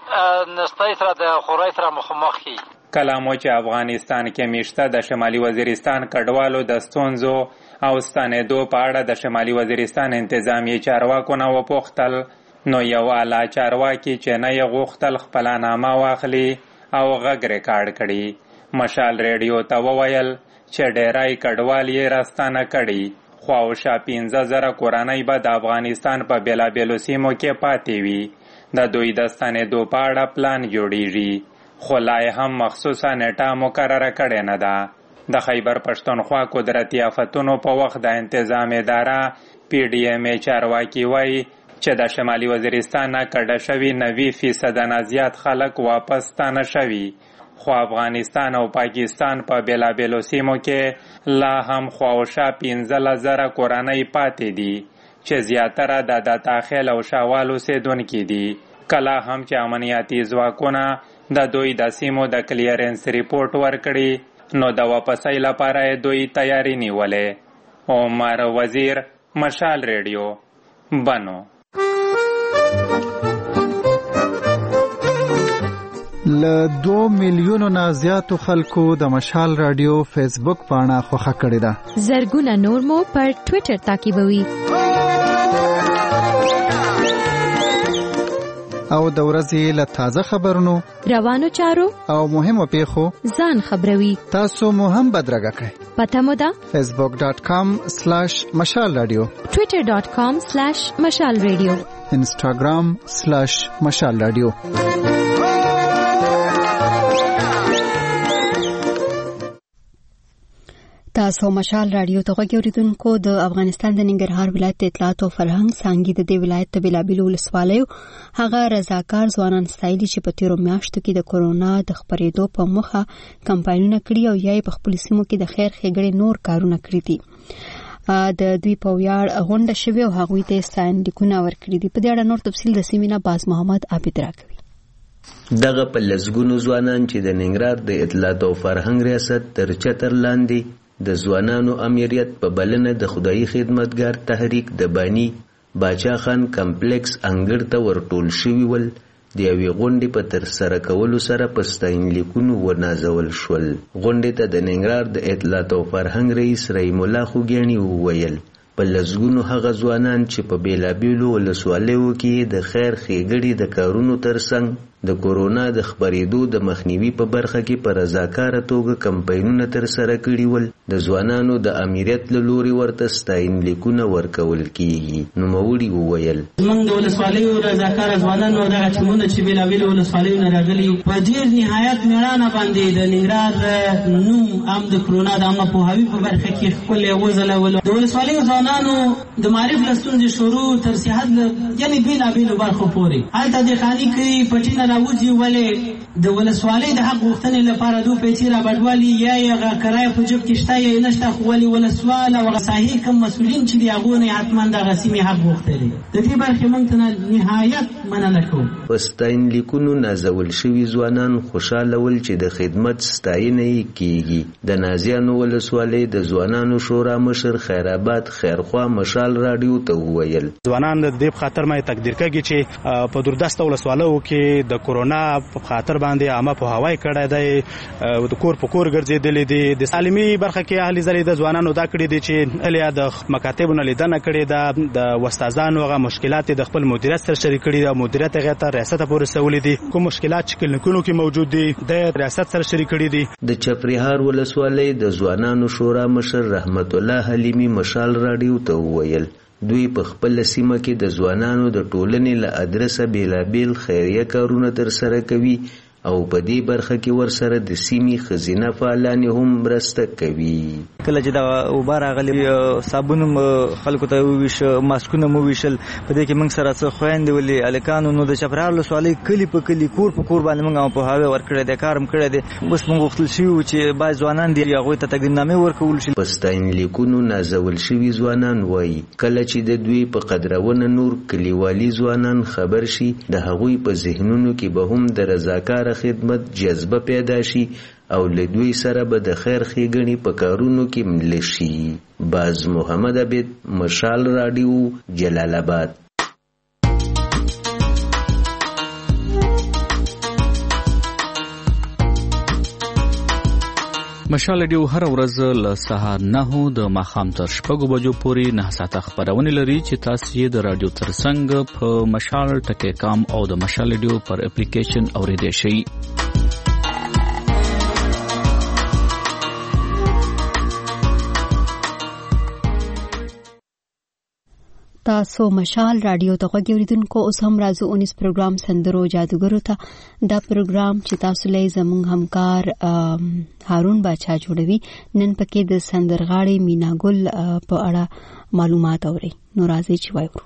چې نستی سره د خورۍ سره مخامخ شي. کله مو چې افغانستان کې میشته د شمالي وزیرستان کډوالو د ستونزو او ستنېدو په اړه د شمالي وزیرستان انتظامیې چارواکو نه وپوښتل نو یو اعلی چارواکي چې نه یې غوښتل خپله نامه واخلي او غږ ریکارډ کړي. مشال ریډیو ته وویل چې ډیری کډوال یې راستانه کړي. خواوشا پنځه زره کورنۍ به د افغانستان په بېلابېلو سیمو کې پاتې وي. د دوی د ستنېدو په اړه پلان جوړیږي خو لا یې هم مخصوصه نیټه مقرره کړې نه ده. د خیبر پښتونخوا قدرتي آفتونو په وخت د انتظام اداره پی ډي ایم ای چارواکي وایي چې د شمالي وزیرستان نه کډه شوي نوي فیصده نه زیات خلک واپس ستانه شوي. خو افغانستان او پاکستان په بېلابېلو سیمو کې لا هم خواوشا پنځلس زره کورنۍ پاتې دي چې زیاتره د د داخل او شاوال اوسېدونکي دي. کله هم چې امنیتي ځواکونه د دوی د سیمو د کلیرنس ریپورټ ورکړي نو د واپسۍ لپاره دوی تیاری نیولې. عمر وزیر، مشال ریډیو، بنو. له دو میلیونو نه زیاتو خلکو د مشال رادیو فیسبوک پاڼه خوښه کړې ده. زرګونه نور مو پر ټویټر تعقیبوي. او د ورځې له تازه خبرونو، روانو چارو او مهمو پیښو ځان خبروي. تاسو مو هم بدرګه کړئ. پته مو ده فیسبوک ډاٹ کام سلیش مشال رادیو، ټویټر ډاٹ کام سلیش مشال رادیو، انسټاګرام سلیش مشال رادیو. تاسو مشال رادیو ته غوږ اوریدونکو د افغانستان د ننګرهار ولایت د اطلاعات او فرهنګ څانګې د دې ولایت د بېلابېلو ولسوالیو هغه رضاکار ځوانان ستایلي چې په تېرو میاشتو کې د کورونا د خپرېدو په موخه کمپاینونه کړي او یا یې په خپلو سیمو کې د خیر ښېګړې نور کارونه کړي دي. د دوی په ویاړ غونډه شوې او هغوی ته ستاینلیکونه ورکړي دي. په دې اړه نور تفصیل د سیمې نه باز محمد عابد راکوي. دغه په لسګونو ځوانان چې د ننګرهار د اطلاعات او فرهنګ ریاست تر چتر لاندې د ځوانانو امیریت په بلنه د خدایي خدمتګار تحریک د بانی باچا خان کمپلیکس انګړ ته ورټول شوي ول. د یوې غونډې په ترسره کولو سره په ستاینلیکونو ونازول شول. غونډې ته د ننګرهار د اطلاعات او فرهنګ رئیس رحیم الله خوږیاڼي وویل په لسګونو هغه ځوانان چې په بېلابېلو ولسوالیو کې د خیر ښېګړې د کارونو ترڅنګ د کورونا د خپرېدو د مخنیوي په برخه کې په رضاکاره توګه کمپاینونه ترسره کړي ول. د ځوانانو د امیریت له لوري ورته ستاینلیکونه ورکول کېږي. نوموړي وویل زموږ د ولسوالیو رضاکاره ځوانانو دغه ټیمونه چې بېلابېلو ولسوالیو نه راغلي په ډېر نهایت مېړانه باندې د ننګرهار نوم هم د کرونا د عامه پوهاوي په برخه کې ښکلی وځلولو. د ولسوالیو ځوانانو د معرف لستون د شروع تر صحت یعنی بیل بیل برخو پوري هلته د خاني کوي پټینه راوځي ولې د ولسوالۍ د حق غوښتنې لپاره دوه پیسې را بډوالي یا یې کرای په جوب کې شته یا نشته خو ولې ولسوال او صحیح کوم مسولین چې دی هغه نه حتما د غسیمي حق غوښتلي د دې برخې موږ ته نهایت مننه کوو. پستاین لیکونو نازول شوي ځوانان خوشاله ول چې د خدمت ستاینه یې کیږي. د نازیانو ولسوالۍ د ځوانانو شورا مشر خیرآباد خیرخوا مشال راډیو ته وویل ځوانان د دې خاطر مې تقدیر کوي چې په دوردست ولسوالۍ کې د کورونا په خاطر باندې عامه په هواي کړه دی د کور په کور ګرځېدلې دي. د تعلیمي برخه کې اهل زری د ځوانانو دا کړی دي چې الیا د مکاتبونو لیدنه کړي ده د استادانو غو مشکلات د خپل مدیریت سره شریک کړي ده. مدیریت هغه ته ریاست پورې سولې دي کوم مشکلات چې کلینیکونو کې موجود دي د ریاست سره شریک کړي دي. د چپریهار ولسوالۍ د ځوانانو شورا مشر رحمت الله حلیمی مشال راډیو ته وویل دوی په خپل سیمه کې د ځوانانو د ټولنې له ادرسه بیلابیل خیریه کارونه تر سره کوي او په دې برخه کې ورسره د سیمې خزینه فعالان هم مرسته کوي. کله چې دا وبار غلي صابون خلکو ته ویش ماسکونه مو ویشل په دې کې موږ سره څه خويندې ولې الکانو نو د چپرار له سوالي کلی په کلی کور په کور باندې موږ په هاوی ورکړه د کارم کړه دي بس موږ وختل شو چې باز ځوانان دي هغه ته تقدیرنامه ورکول شي. پستاین لیکونو نازول شوي ځوانان وایي کله چې د دوی په قدرونه نور کلیوالي ځوانان خبر شي د هغوی په ذهنونو کې به هم د رضاکار خدمت جذبه پیدا شي او له دوی سره به د خیر ښېګڼې په کارونو کې مل شي. باز محمد عبید مشال راډیو جلال آباد. مشال ډیو هر ورځ له سهار نهو د ماښام تر شپږو بجو پورې نه ساعته خبرونه لري چې تاسو یې د رادیو ترڅنګ په مشال ټکی کام او د مشال ډیو پر اپلیکیشن اوریدئ شئ. تاسو مشال رادیو ته غوږی اوریدونکو اوس هم راځو اونیس پروګرام سندرو جادوګرو ته. دا پروګرام چې تاسو لې زموږ همکار هارون باچا جوړوي نن پکې د سندرغاړي مینا ګل په اړه معلومات اوري. نو راځي چې وایو.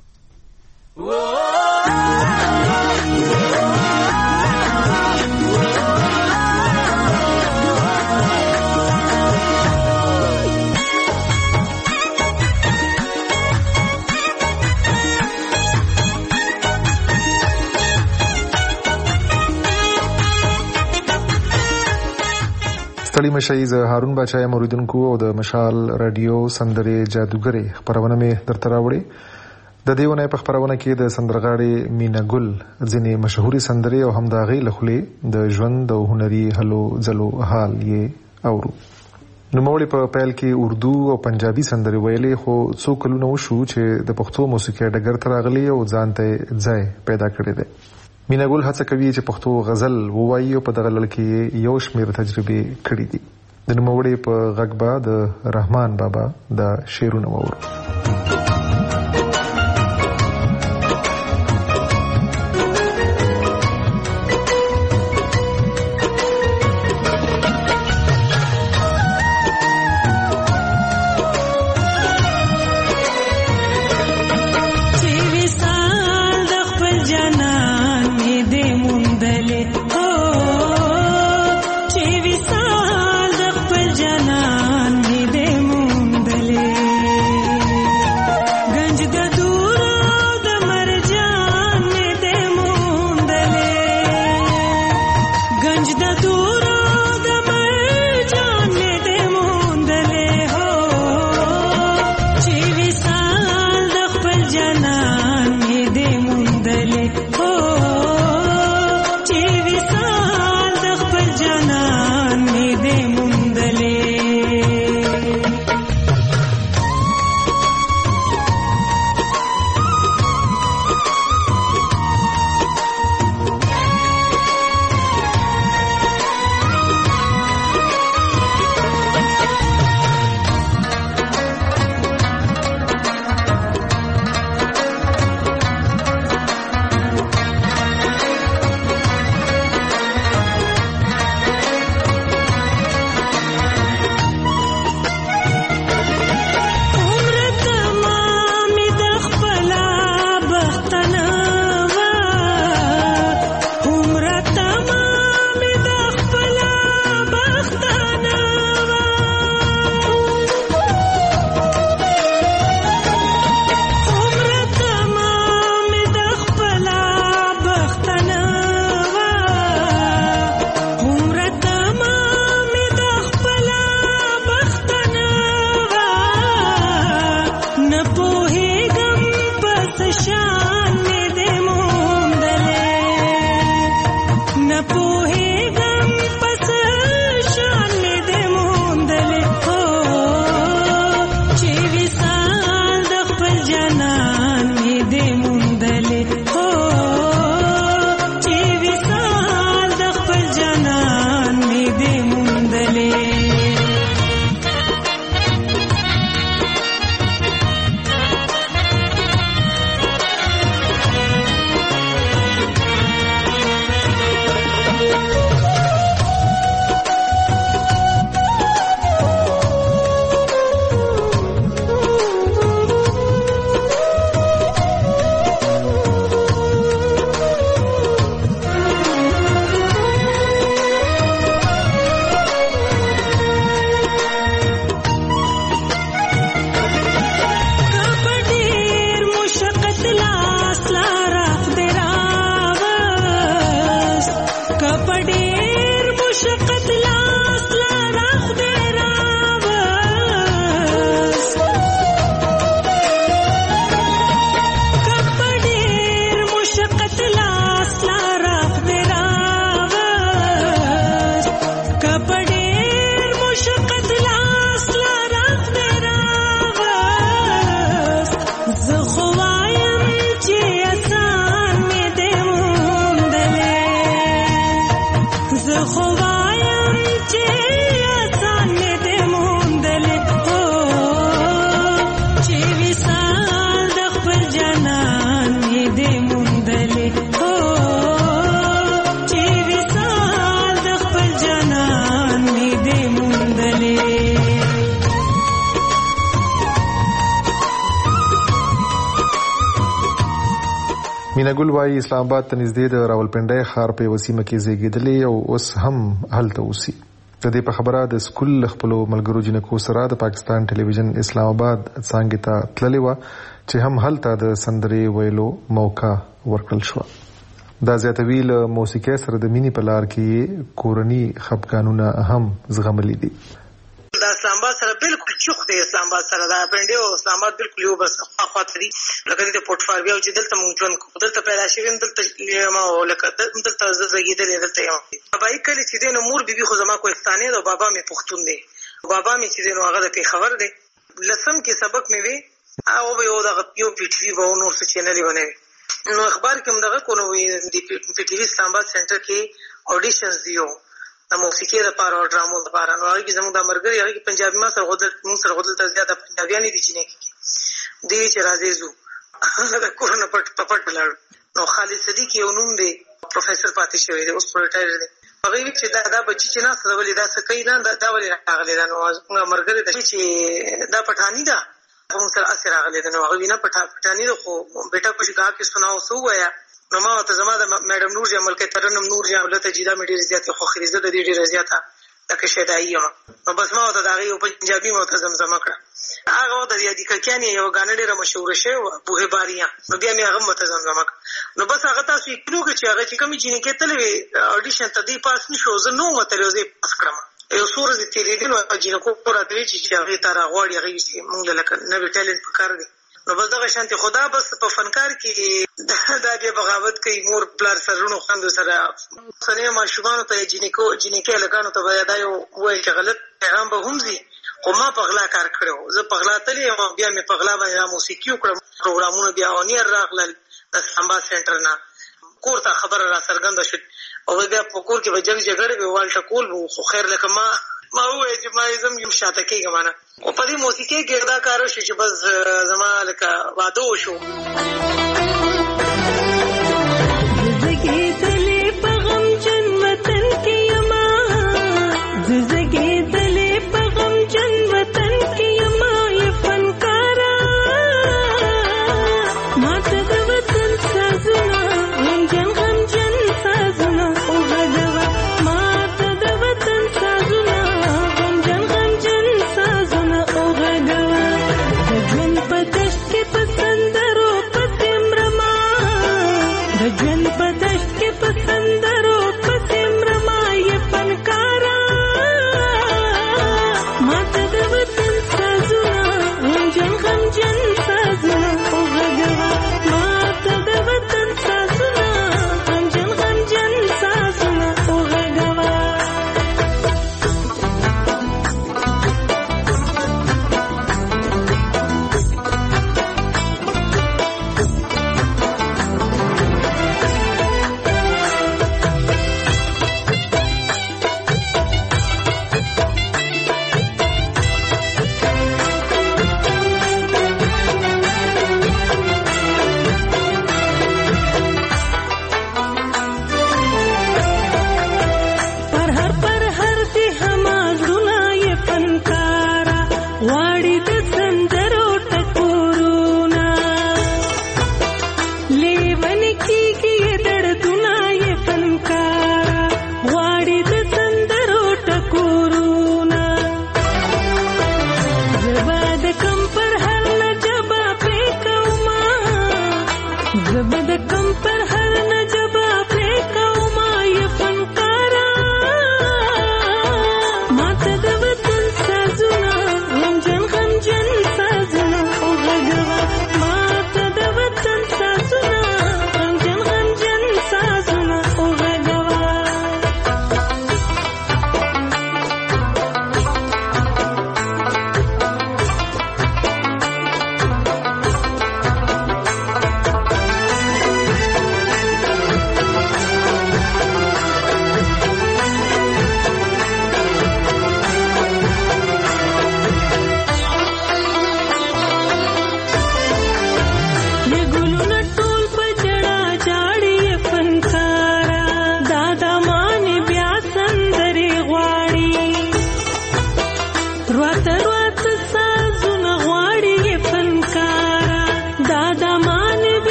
ستړي مشي زه هارون باچا یم اوریدونکو او د مشال رادیو سندرې جادوګرې خبرونه مې درته راوړې. د دې ونې په خبرونه کې د سندرغاړي مینا ګل ځینې مشهوري سندرې او همداغي لخلې د ژوند او هنري هلو ځلو حال یې اورو. نوموړي په پیل کې اردو او پنجابي سندرې ویلې خو څو کلونه وشو چې د پښتو موسیقي ډګر ته راغلي او ځان ته ځای پیدا کړی دی. مینا ګل هڅه کوي چې پښتو غزل ووایي او په دغه لړ کې یو شمېر تجربې کړې دي. د نوموړي په غږ به د رحمان بابا د شعرونه واورو. مینګل وايي اسلام آباد ته نږدې د راولپنډۍ ښار په یوه سیمه کې زیږېدلې او اوس هم هلته اوسي. د دې په خبره د سکول خپلو ملګرو جنکو سره د پاکستان ټلویزیون اسلام آباد څانګې ته تللې وه چې هم هلته د سندرې ویلو موقع ورکړل شوه. دا زیاتوي له موسیقۍ سره د مینې په لار کې کورني خفګانونه هم زغملي دي. دا اسلام آباد سره بالکل چوخ دی. اسلام آباد سره دا پنډي او اسلام آباد بالکل یو بس خواته دي. لکه د پورت فارویو چې دلته مونږ ژوند کوو، دلته پیدا شوي دلته ما لکه دلته زیږېدلې دلته یم. بابایي کلي چې دی نو مور بیبي خو زما کوهستاني ده او بابا مې پښتون دی. بابا مې چې دی نو هغه د پېښور دی. لسم کې سبق مې وی او به یو دغه یو پی ټي وي به نور څه چینلې به نه وي. نو اخبار کې هم دغه کو نو د پی ټي وي اسلام آباد سنټر کې اډیشنز دیو د موسیقۍ لپاره او ډرامو لپاره. نو هغې کې زموږ دا ملګري هغې کې پنجابي ما سره غودل مونږ سره غودل ته زیاته پنجابیانې دي چې نه کې دی چې راځې ځو هغه د کور نه پټ په پټ ولاړو. نو خالد صدیق یو نوم دی، پروفیسر پاتې شوی دی، اوس ریټایر دی. هغې وی چې دا دا بچي چې ناسته ده ولې دا څه کوي نه دا ولې راغلی ده. نو زموږ ملګري ده چې دا پټاني ده مونږ سره هسې راغلی ده. نو هغه وي نه پټاني ده خو بیټا کچھ गा के सुनाओ څه ووایه. نو ما ورته زما د میډم نور جان ملکه ترنم نور جان ولته چې دا مې ډېرې زیاتې خوښې زه د دې ډېره زیاته لکه شیدایي یم. نو بس ما ورته د هغې یو پنجابي مې ورته زمزمه کړه. هغه ورته د یادي ککیانې یوه ګانه ډېره مشهوره شوې وه بوهې باریان. نو بیا مې هغه هم ورته زمزمه کړه. نو بس هغه تاسو یقین وکړئ چې هغه چې کومې جینکې تللې وې اډیشن ته دی پاس نه شو. زه نه وم تللی او زه یې پاس کړم. یو څو ورځې تېرېدلو او جینکو راته ویل چې هغې ته راغواړي هغې مونږ له لکه نوی ټیلنټ پکار دی. نو بس دغه شانتې خدا بس په فنکار کې دا بیا بغاوت کوي مور پلار سرونو خویندو سره اوسنیو ماشومانو ته جینکو جینکې هلکانو ته به دا یو ووایي چې غلط پیغام به هم ځي. خو ما په غلا کار کړی و. زه په غلا تللی یم او بیا مې په غلا باندې موسیقي وکړم. پروګرامونه بیا اونیر راغلل د اسلام آباد سنټر نه. کور ته خبره را څرګنده شوه او بیا په کور کې به جنګ جګړې به والټه کول به. خو خیر لکه ما ما ووایه چې ما زم یم شاته کېږم نه. خو په دې موسیقۍ کې دا کار وشو چې بس زما لکه واده وشو.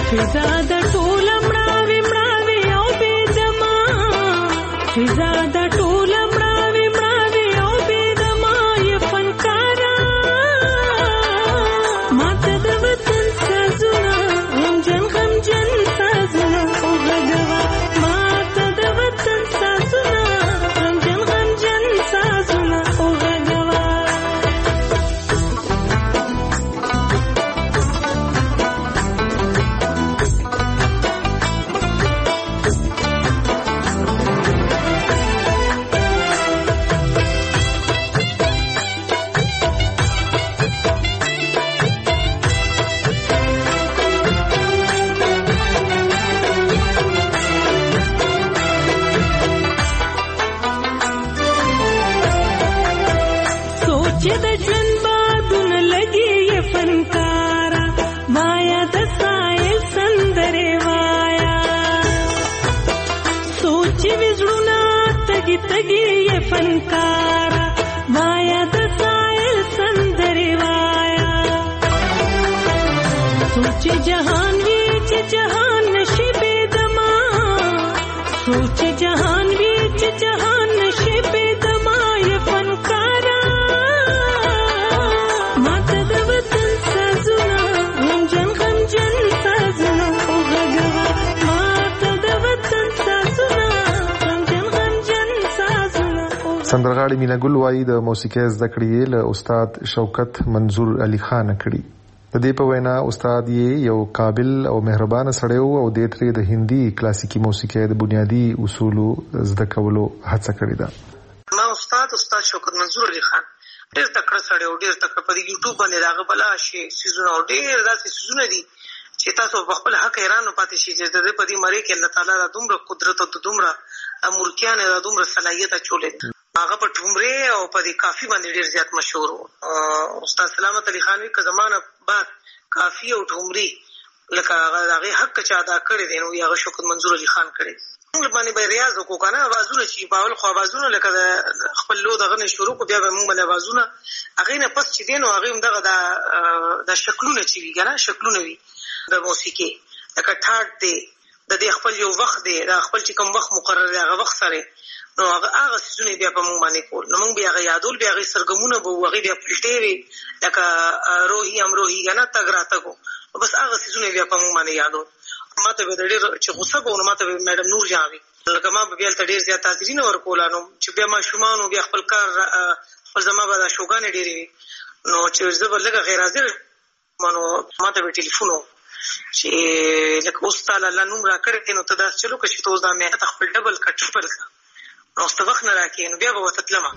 فضا د ټول مړاوي مړاوي او بې دما فضا د ټول مړاوي مړاوي او بې دما یې فنکارا ماته د وطن سازونه غمجن غمجن سازونه او غږوا ماته د وطن سازونه غمجن غمجن سازونه او غږوا چې د ژوند بادونه لګي یې فنکارا وایا د سایل سندرې وایا سوچ وزړونه تګي تګي یې فنکارا وایا د سایل سندرې وایا سوچ جهان وی چې جهان نشي بې دما سوچ جهان وی چې جهان نشي بې دما یې فنکارا سندرغاړي مینا ګل وایي د موسیقۍ زده کړې له استاد شوکت منظور علي خان کړي. د دې په وینا استاد یې یو قابل او مهربان سړی وو او د ترې د هندي کلاسیکي موسیقۍ د بنیادی اصولو زده کولو هڅه کړې ده. ما استاد استاد شوکت منظور علي خان ډېر تکړه سړی او ډېر تکړه په یوټیوب باندې راغه بلا شي سيزونه او ډېر داسې سيزونه دي چې تاسو په خپل حق حیران پاتې شئ چې د دې په دې مری کې الله تعالی د دومره قدرت او د دومره امرکیان د دومره صلاحیت چولې هغه په ټومره او په دې کافي باندې ډېر زیات مشهور وو. استاد سلامت علي خان وی که زمانہ بعد کافي او ټومري لکه هغه حق چا ادا کړی دی نو هغه شوکت منظور علي خان کړی. موږ باندې به ریاض وکړو کنه आवाजونه چې باول خو आवाजونه لکه خپل لو دغه نه شروع کو بیا به موږ باندې आवाजونه هغه نه پس چې دین او هغه دغه د شکلونه چې وی کنه شکلونه وی د موسیقي لکه ټاټ دی د دې خپل یو وخت دی د خپل چې کوم وخت مقرر دی هغه وخت سره نو هغه هغه سيزونه بیا په موږ باندې کول نو موږ بیا هغه یادول بیا هغه سرګمونه به هغه بیا پلټې وي لکه روحي امروحي کنه تګ راتګو بس هغه سيزونه بیا په موږ باندې یادول. ماته به ډېر چې غوسه کوم ماته به میډم نور جاوي لکه ما به بیا ډېر زیات حاضرین ورکول نو چې بیا ما شومان بیا خپل کار خپل زما به شوګان ډېری نو چې زه بل لکه غیر حاضر مانو ماته به ټلیفون چې لکه اوس تعالی الله نوم را کړی نو ته دا چلو که چې ته اوس دا مې خپل ډبل کټ ټریپل کا نو ست وخت نه راکې نو بیا به وته تلما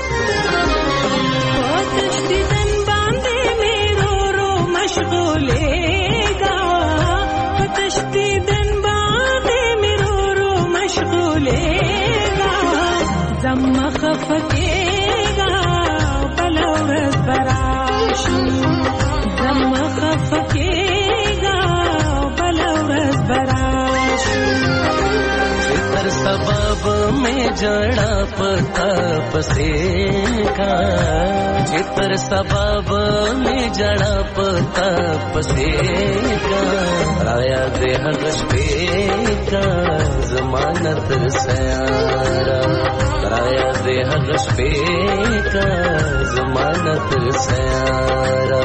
تشدیدن باندې مې رو رو مشغولېږه تشدیدن باندې مې رو رو مشغولېږه زم خفکېږه بل ورځ براشي زم خفکېږه بل ورځ براشي تر سبب میں جڑا پتا پسے کا چتر سبب میں جڑا پتا پسے کا رایا دے حغش پہ کا ضمانت سیارا رایا دے حغش پہ کا ضمانت سیارا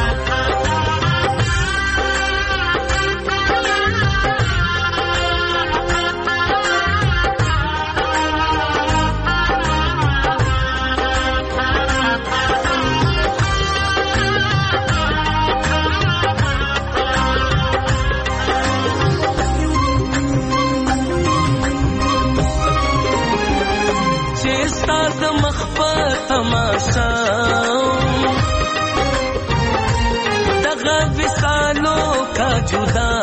تماشا دغه وصالو کا جدا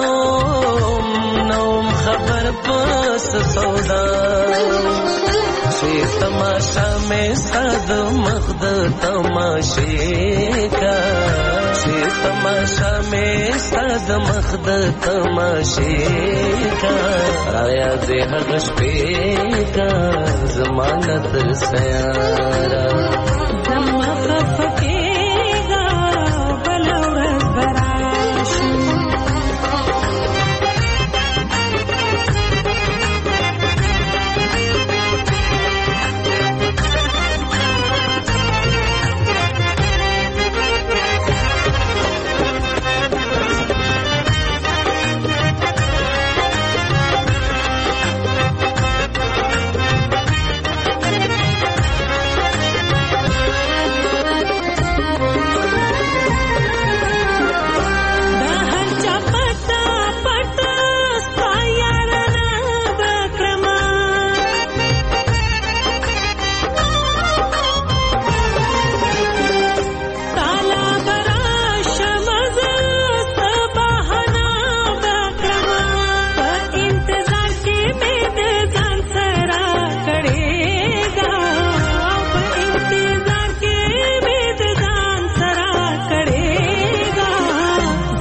نوم خبر پس سودا شی تماشا میں صد مخد تماشے کا شی تماشا میں صد مخد تماشے کا رایا دے حغش پہ کا ضمانت سیارا زم خفکېږه بل ورځ براشي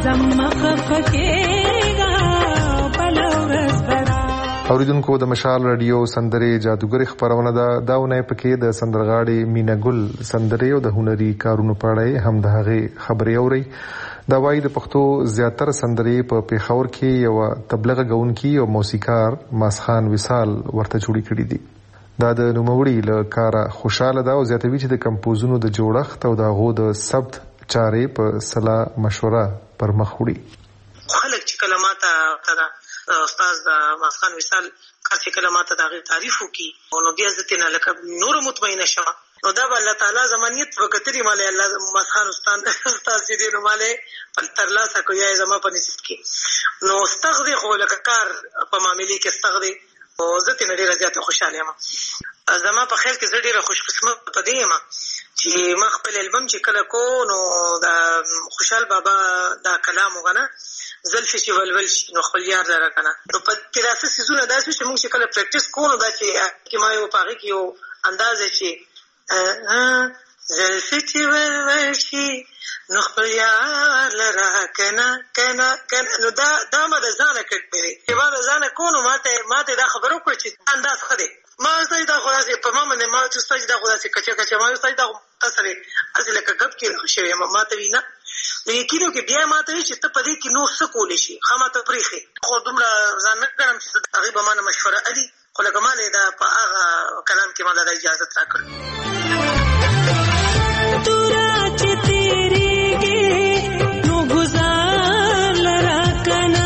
زمخ فکیگا بلورس برا. اوریدونکو د مشال رادیو سندرې جادوګر خبرونه ده دا ونه پکې د سندرغاړي مینا ګل سندرې او د هنري کارونو په اړه هم د هغه خبرې اوري. دا وایي د پښتو زیاتره سندرې په پیښور کې یو تبلیغ غونکي او موسیقار ماسخان وصال ورته جوړی کړی دي. دا د نوموړي له کاره خوشاله ده او زیاتوي چې د کمپوزونو د جوړښت او د هغو د ثبت چارې په سلا مشوره پر مخ وړي. خلک چې کلمات ته استاد د ماسخان وصال کار چې کلمات ته د تعریف وکي نو بیا ځکه نه لکه نور مطمئنه شوه نو دا الله تعالی زمانیت وکړي مال الله ماسخان استاد استاد دې نو مالې تر لاسه کو یا زما په نسبت کې نو استغفر خو لکه کار په معاملې کې استغفر او زه ته ډیره زیاته خوشاله یم. زما په خیال کې زه ډیره خوش قسمت پدې یم چې ما خپل البم چې کله کو نو دا خوشحال بابا دا کلام وغنه زلفي چې ولول شي نو خپل یار لره کنه نو په تراسه سيزونه داسې چې موږ چې کله پریکټیس کوو دا چې کې ما یو پاره کې یو اندازه چې زلفي چې ولول شي نو خپل یار لره کنه کنه کنه نو دا دا ما د ځانه کړې چې ما د ځانه کو نو ماته ماته دا خبرو کړ چې انداز خده ما ستاسو دا خلاص په ما باندې ما ستاسو دا خلاص کچا کچا ما ستاسو دا تاسو اصله کګب کې شوی ما ته وینا یقینو کې بیا ما ته چې ته په دې کې نو څه کولې شي خامہ ته پریخي خو دومره ځان نه کړم چې هغه به ما مشوره علي خو لکه ما نه دا په هغه کلام کې ما د اجازه راکړه. تورا چې تیریږي نو گزار لرا کنا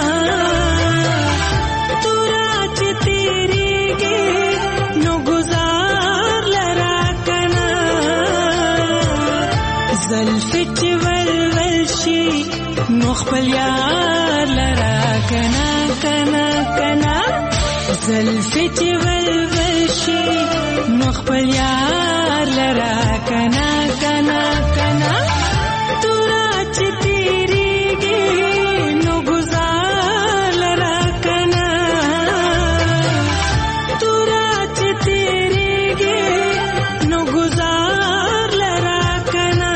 تورا چې تیریږي نو گزار لرا کنا زلفي چې ولول شي نو خپل یار لرا کنا کنا کنا زلفي چې ولول شي نو خپل یار لرا کنا کنا کنا تورا چې تیریږي نو گزار لرا کنا تورا چې تیریږي نو گزار لرا کنا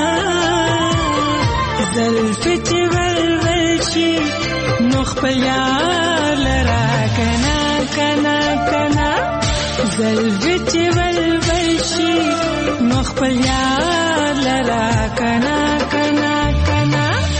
زلفي چې ولول شي نو خپل یار لرا کنا کنا کنا زلفي چې ولول شي نو خپل یار لرا کنا کنا کنا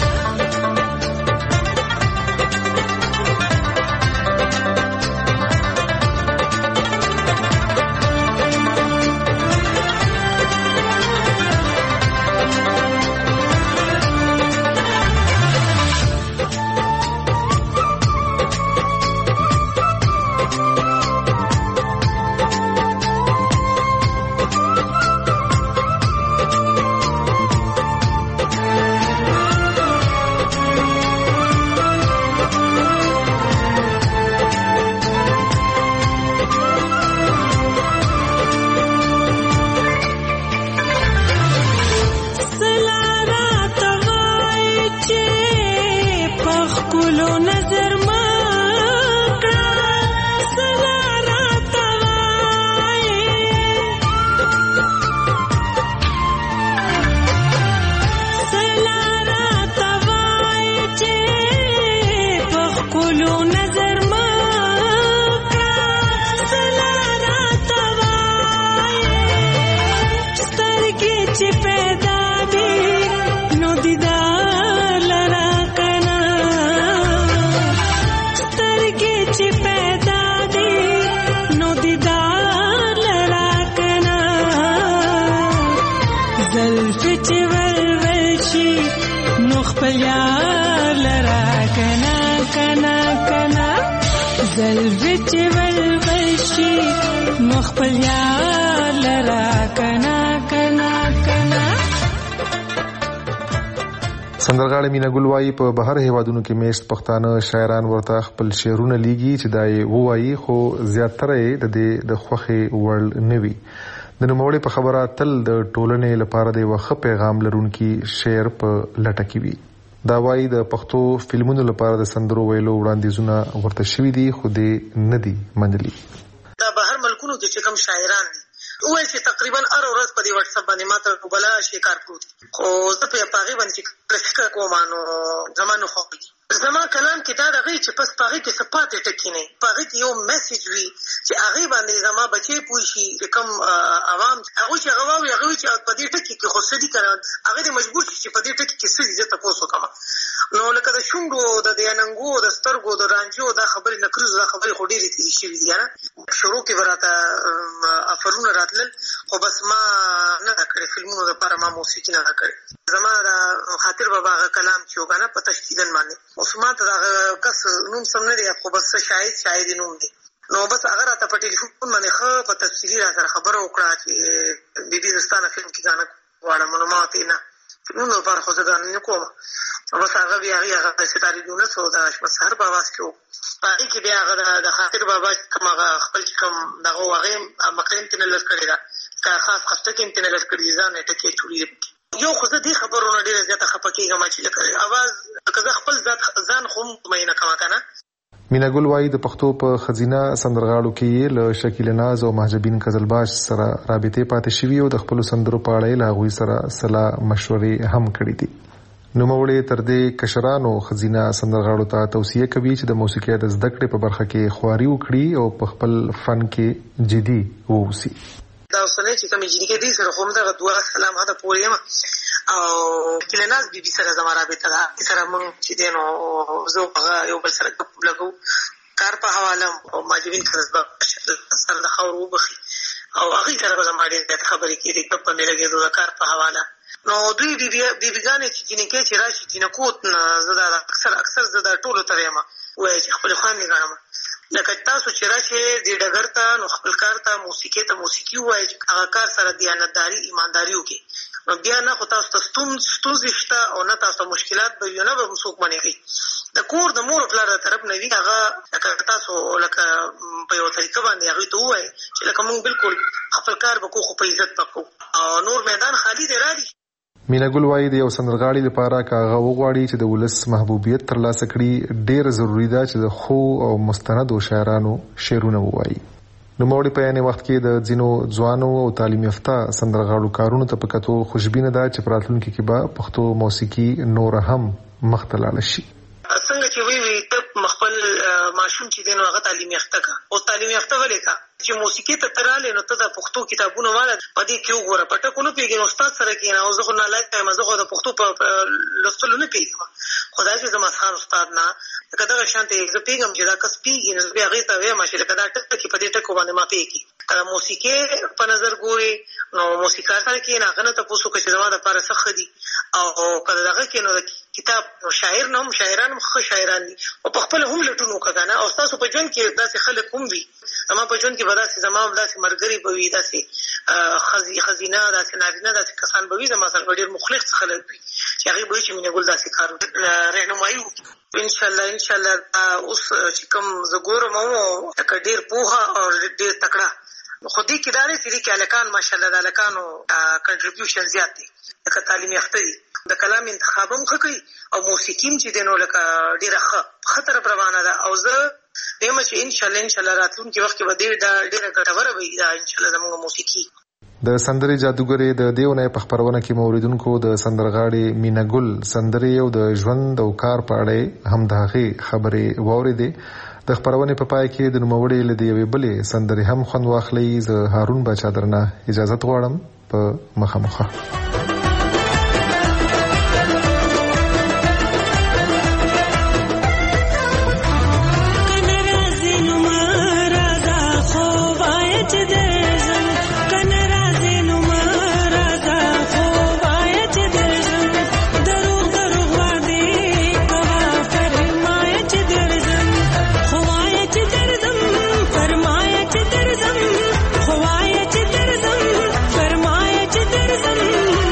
سندرغاړي مینا ګل وايي په بهر هیوادونو کې میشت پښتانه شاعران ورته خپل شعرونه لیږي چې دای وایي خو زیاتره د د خوخي ورلد نوي د نوموړي په خبره تل د ټولنې لپاره د وخت پیغام لرونکي شعر په لټه کې وي. دا وايي د پښتو فلمونو لپاره د سندرو ویلو وړاندیزونه ورته شوي دي خو دې نه دي منلي. دا بهر ملکونو کې چې کوم شاعران دي وایي چې تقریبا هر ورځ په دې واتس اپ باندې ماته بلا شکار پروت خو زه په پاغي باندې فکر کوم نو زمانو خو زما کلام کې دا دغه چې پس پاغي کې سپاتې ټکی نه پاغي کې یو میسج وی چې هغه باندې زما بچي پوښي کوم عوام هغه چې هغه وی هغه چې په دې ټکی کې خو سدي کړه هغه مجبور شي چې په دې ټکی کې سدي زه تاسو کوم نو لکه د شونډو د دیاننګو د سترګو د رانجو دا خبرې نکرو دا خبرې خو ډېرې تیزې شوي دي نه شروع کې براته افرونه راتلل خو بس ما نه دا کړې فلمونو لپاره ما موسیقي نه کړې زما د خاطر بابا هغه کلام چې وګڼه په تشدیدن باندې اوس ما ته دا کس نوم سم نه دی خو بس شاید شاید نوم دی نو بس هغه راته په ټلیفون باندې ښه په تفصیلي را سره خبره وکړه چې بیبي زستانه فلم کې غاڼه غواړم نو ما ته نه نو نو پر خو ځان نه کوم بس هغه بیا هغه د ستاري دونه سو د اشمت سحر بابا سکو پای کې بیا هغه د خاطر بابا کوم هغه خپل کوم دغه هغه مکرین تنل کړی دا کا خاص خاصه کې تنل کړی ځان ټکی چوری یو خو زه دې خبرونه ډیره زیاته خپه کېږم چې لکه اواز کزه خپل ځان ځان خو مې نه کما کنه مینا ګل وايي د پښتو په خزینه سندرغاړو کې له شکیل ناز او مهجبین قزلباش سره رابطه پاتې شوی او د خپل سندرو په اړه له غوي سره صلاح مشورې هم کړې دي نو موړې تر دې کشرانو خزینه سندرغاړو ته توصیه کوي چې د موسیقۍ د زده کړې په برخه کې خواري وکړي او په خپل فن کې جدي ووسي دا اوسنۍ چې کومې جدي دي سره هم دا دعا سلام هدا پورې ما او کلناز بي بي سره زما رابطه ده سره مونږ چې دینو زه هغه یو بل سره لګو کار په حواله او ماجبین کړه سره د خور وبخي او هغه سره زما ډېر خبرې کړي په مې لګي د کار په حواله نو دوی بي بي بیګانې چې جنکه چې راشي جنکوت زدا اکثر اکثر زدا ټولو ته یم وای چې خپل خان نه غنم لکه تاسو چې راشي د ډګر ته نو خپل کار ته موسیقي ته موسیقي وای چې هغه کار سره دیانتداري ایمانداریو کې نو بیا نه خو تاسو ته ستونزې شته او نه تاسو مشکلات به یو نه به مسوک باندې کوي د کور د مور پلار د طرف نه وی هغه لکه تاسو لکه په یو طریقه باندې هغه ته وای چې لکه موږ بالکل خپل کار به کو خو په عزت پکو او نور میدان خالی دی راځي مینا ګل وايي د یو سندرغاړي لپاره کاغه وغواړي چې د ولس محبوبیت ترلاسه کړي ډېر ضروری ده چې د خو او مستندو شاعرانو شعرونه ووایي نو موړي په یانه وخت کې د ځینو ځوانو او تعلیم یافته سندرغاړو کارونو ته پکاتو خوشبینه ده چې پراتلونکو کې به پښتو موسیقي نور هم مختلال شي څنګه چې وی وی ته خپل ماشوم چې دینو هغه تعلیم یافته کا او تعلیم یافته ولې کا چې موسیقي ته تراله نو ته د پښتو کتابونو والا پدې کې وګوره پټه کو نه پیږي استاد سره کې نه او زه خو نه لایته ما زه خو د پښتو په لوستلو نه پیږم خدای چې زما خان استاد نه کدا شانته زه پیږم چې دا کس پیږي نو بیا غي ته وایم چې کدا ټک کې پدې ټکو باندې ما پیږي کله موسیقي په نظر ګوري نو موسیقار سره کې نه غنه ته پوسو کې زما د لپاره سخت دي او کله دغه کې نو کتاب شاعر نوم شاعران مخ شاعران دي او په خپل هم لټونو کزانه او تاسو په جون کې داسې خلک هم وي زما په جون کې بداسې زما داسې مرګري به وي داسې خزي خزینه داسې نارینه داسې کسان به وي زما سره ډېر مخلص خلک وي چې هغه به چې مینه ګل داسې کار رهنمایي ان شاء الله ان شاء الله اوس چې کوم زګور مو ډېر پوها او ډېر تکړه خو دې کې داري چې کې الکان ماشاءالله د الکانو کنټریبیوشن زیات دي لکه تعلیم یافته دي د کلام انتخاب هم کوي او موسیقي هم چې دینو لکه ډیره خطر روانه ده او زه دیم چې ان شاء الله ان شاء الله راتلونکي وخت کې به ډیره ډیره ګټوره وي دا ان شاء الله زموږ موسیقي د سندري جادوګرې د دیونه په خبرونه کې موریدونکو د سندرغاړي مینا ګل سندري او د ژوند او کار په اړه هم دغه خبرې ووريدي د خبرونه په پای کې د نوموړي لدی وی بلې سندري هم خوند واخلي ز هارون بچا درنه اجازه غواړم په مخامخه فرمایا چې درځم فرمایا چې درځم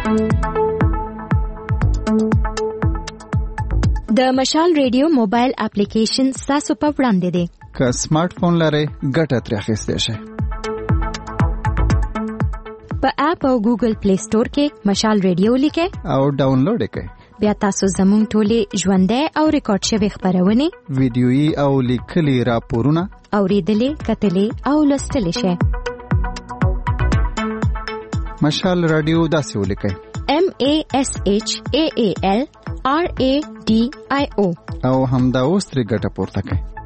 د مشال ریډیو موبایل اپلیکیشن تاسو په وړاندې دی. که سمارټ فون لرئ ګټه ترې اخیستی شئ. په اپ او ګوګل پلی سٹور کې مشال ریډیو لیکئ او ډاونلوډ یې کړئ. بیا تاسو زموږ ټولې ژوندۍ او ریکارډ شوې خپرونې، ویډیويي او لیکلي راپورونه اورېدلې، کتلې او لوستلې شئ. مشال رادیو داسې ولیکئ: M A S H A A L R A D I O او همدا اوس ترې ګټه پورته کړئ.